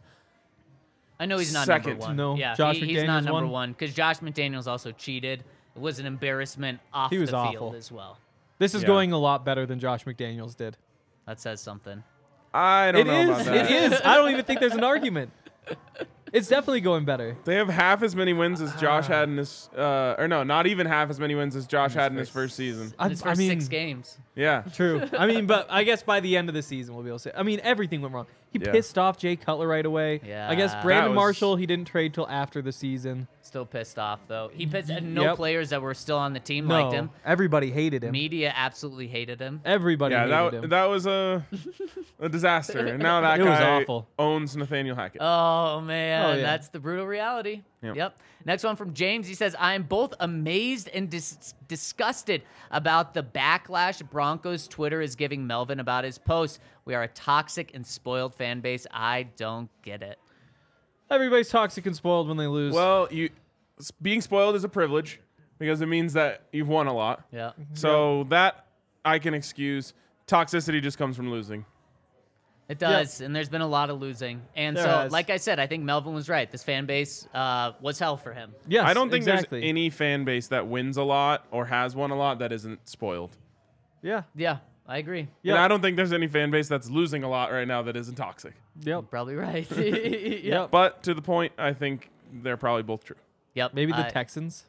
I know he's not Second. number one. No, yeah, Josh he- he's not McDaniels number won. one because Josh McDaniels also cheated. It was an embarrassment off He was the awful. field as well. This is Yeah. going a lot better than Josh McDaniels did. That says something. I don't It know about is. that. It is. I don't even think there's an argument. It's definitely going better. They have half as many wins as Josh had in his, uh, or no, not even half as many wins as Josh had in his first season. In his I first mean, six games. Yeah. True. I mean, but I guess by the end of the season, we'll be able to say. I mean, everything went wrong. He Yeah. pissed off Jay Cutler right away. Yeah. I guess That Brandon was- Marshall, he didn't trade till after the season. Still pissed off though. He pissed, and no Yep. players that were still on the team No, liked him. everybody hated him. Media absolutely hated him. Everybody Yeah, hated that him. that was a a disaster, and now that It was guy awful. owns Nathaniel Hackett. Oh man, Oh, yeah. that's the brutal reality. Yep. Yep. Next one from James. He says, "I am both amazed and dis- disgusted about the backlash Broncos Twitter is giving Melvin about his posts. We are a toxic and spoiled fan base. I don't get it." Everybody's toxic and spoiled when they lose. Well, you s- being spoiled is a privilege because it means that you've won a lot. Yeah. So that I can excuse. Toxicity just comes from losing. It does, and there's been a lot of losing. And There so, has. like I said, I think Melvin was right. This fan base uh, was hell for him. yes, I don't think exactly. there's any fan base that wins a lot or has won a lot that isn't spoiled. Yeah. Yeah, I agree. Yep. And I don't think there's any fan base that's losing a lot right now that isn't toxic. Yep. Probably right. Yep. yep. But to the point, I think they're probably both true. Yep. Maybe the I- Texans.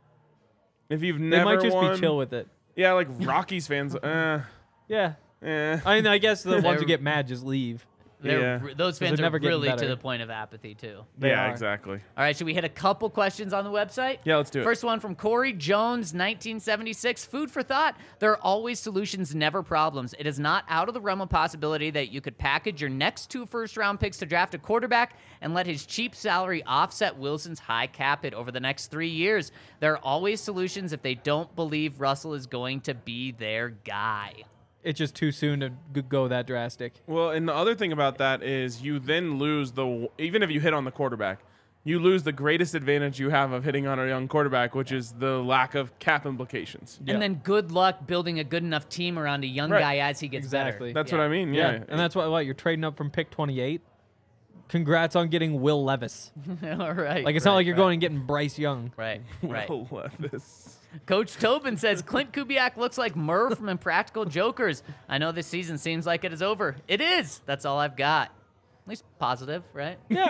If you've They never might just won, be chill with it. yeah, like Rockies fans, uh, Yeah. eh. I mean, I guess the ones who They're- get mad just leave. They're, Yeah. Those they're fans are never getting really to better. the point of apathy, too. They yeah, are. exactly. All right, should we hit a couple questions on the website? Yeah, let's do it. First one from Corey Jones, nineteen seventy-six. Food for thought. There are always solutions, never problems. It is not out of the realm of possibility that you could package your next two first-round picks to draft a quarterback and let his cheap salary offset Wilson's high cap hit over the next three years. There are always solutions if they don't believe Russell is going to be their guy. It's just too soon to g- go that drastic. Well, and the other thing about that is you then lose the even if you hit on the quarterback, you lose the greatest advantage you have of hitting on a young quarterback, which is the lack of cap implications. And then good luck building a good enough team around a young Right. guy as he gets Exactly. better. That's what I mean. Yeah. And that's what, what you're trading up from pick twenty-eight. Congrats on getting Will Levis. All right. Like, it's not right, like you're right. going and getting Bryce Young. Right, right. Will Levis. Coach Tobin says Clint Kubiak looks like Murr from Impractical Jokers. I know this season seems like it is over. It is. That's all I've got. At least positive, right? Yeah.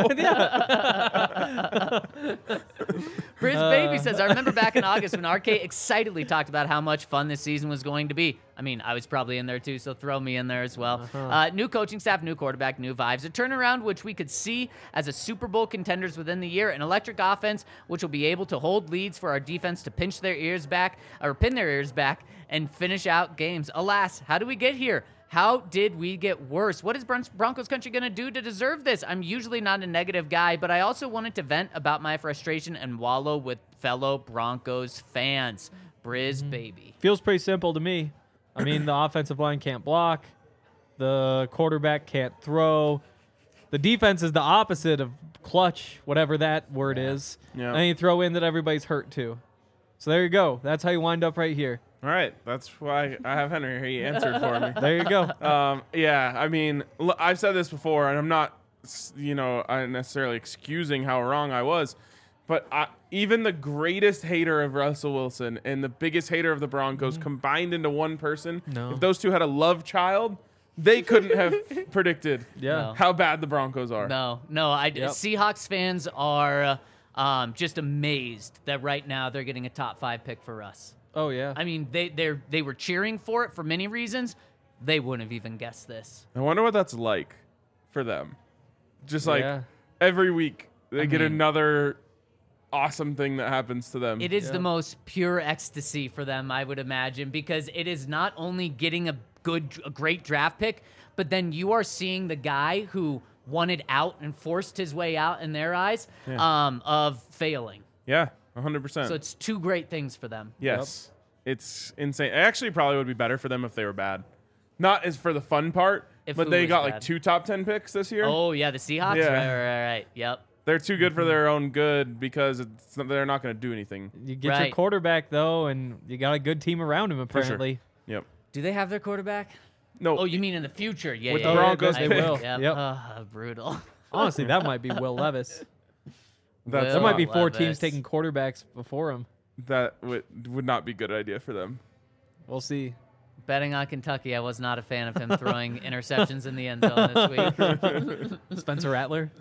Briz Uh. Baby says, I remember back in August when R K excitedly talked about how much fun this season was going to be. I mean, I was probably in there too, so throw me in there as well. Uh-huh. Uh, new coaching staff, new quarterback, new vibes. A turnaround which we could see as a Super Bowl contenders within the year. An electric offense which will be able to hold leads for our defense to pinch their ears back, or pin their ears back, and finish out games. Alas, how do we get here? How did we get worse? What is Bron- Broncos country going to do to deserve this? I'm usually not a negative guy, but I also wanted to vent about my frustration and wallow with fellow Broncos fans. Briz Baby. Feels pretty simple to me. I mean, the offensive line can't block. The quarterback can't throw. The defense is the opposite of clutch, whatever that word is. Yeah. And you throw in that everybody's hurt too. So there you go. That's how you wind up right here. All right, that's why I have Henry here. He answered for me. There you go. Um, yeah, I mean, l- I've said this before, and I'm not, s- you know, uh, necessarily excusing how wrong I was, but I, even the greatest hater of Russell Wilson and the biggest hater of the Broncos combined into one person, No. if those two had a love child, they couldn't have predicted Yeah. No. how bad the Broncos are. No, no. I, Yep. Seahawks fans are um, just amazed that right now they're getting a top five pick for us. Oh, yeah. I mean, they they they were cheering for it for many reasons. They wouldn't have even guessed this. I wonder what that's like for them. Just like Yeah. every week, they I get mean- another awesome thing that happens to them. It is Yeah. the most pure ecstasy for them, I would imagine, because it is not only getting a good, a great draft pick, but then you are seeing the guy who wanted out and forced his way out in their eyes um, of failing. Yeah, one hundred percent. So it's two great things for them. Yes. It's insane. It actually probably would be better for them if they were bad. Not as for the fun part, If but who they was got like bad? two top ten picks this year. Oh yeah, the Seahawks. Yeah. Right, right, right, right. Yep. They're too good for their own good because it's, they're not going to do anything. You get Right. your quarterback, though, and you got a good team around him, For sure. apparently. Yep. Do they have their quarterback? No. Oh, you mean in the future? Yeah, With yeah, the yeah. Broncos I- pick. will. Yep. Yep. Ah, brutal. Honestly, that might be Will Levis. That's Will There might be not- four Levis. teams taking quarterbacks before him. that would would not be a good idea for them. We'll see. Betting on Kentucky, I was not a fan of him throwing interceptions in the end zone this week. Spencer Rattler.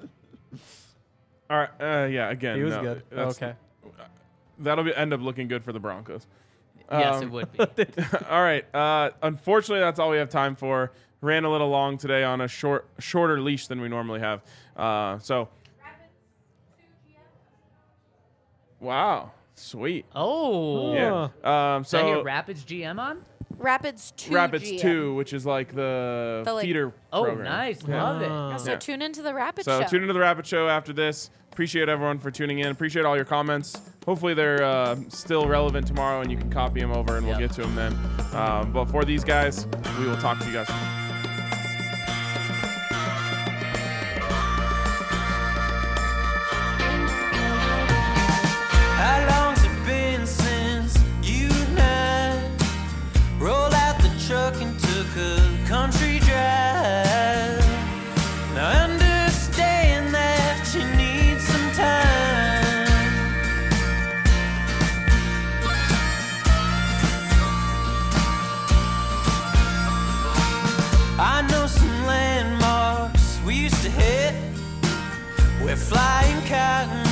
All right. Uh, yeah. Again, He was no, good. that's- Okay. That'll be, end up looking good for the Broncos. Yes, Um, it would be. all right. Uh, unfortunately, that's all we have time for. Ran a little long today on a short, shorter leash than we normally have. Uh, so, wow, sweet. Oh. Yeah. Um, Did I hear so Rapids G M on? Rapids two. Rapids G M. two, which is like the, The, like- feeder Oh, program. nice. Love it. Ah. So Yeah. tune into the Rapids So show. tune into the Rapid Show after this. Appreciate everyone for tuning in. Appreciate all your comments. Hopefully they're uh, still relevant tomorrow, and you can copy them over, and we'll Yep. get to them then. Um, but for these guys, we will talk to you guys. How long's it been since you and I rolled out the truck and took a country drive? Now I understand that you need some time. I know some landmarks we used to hit where flying cotton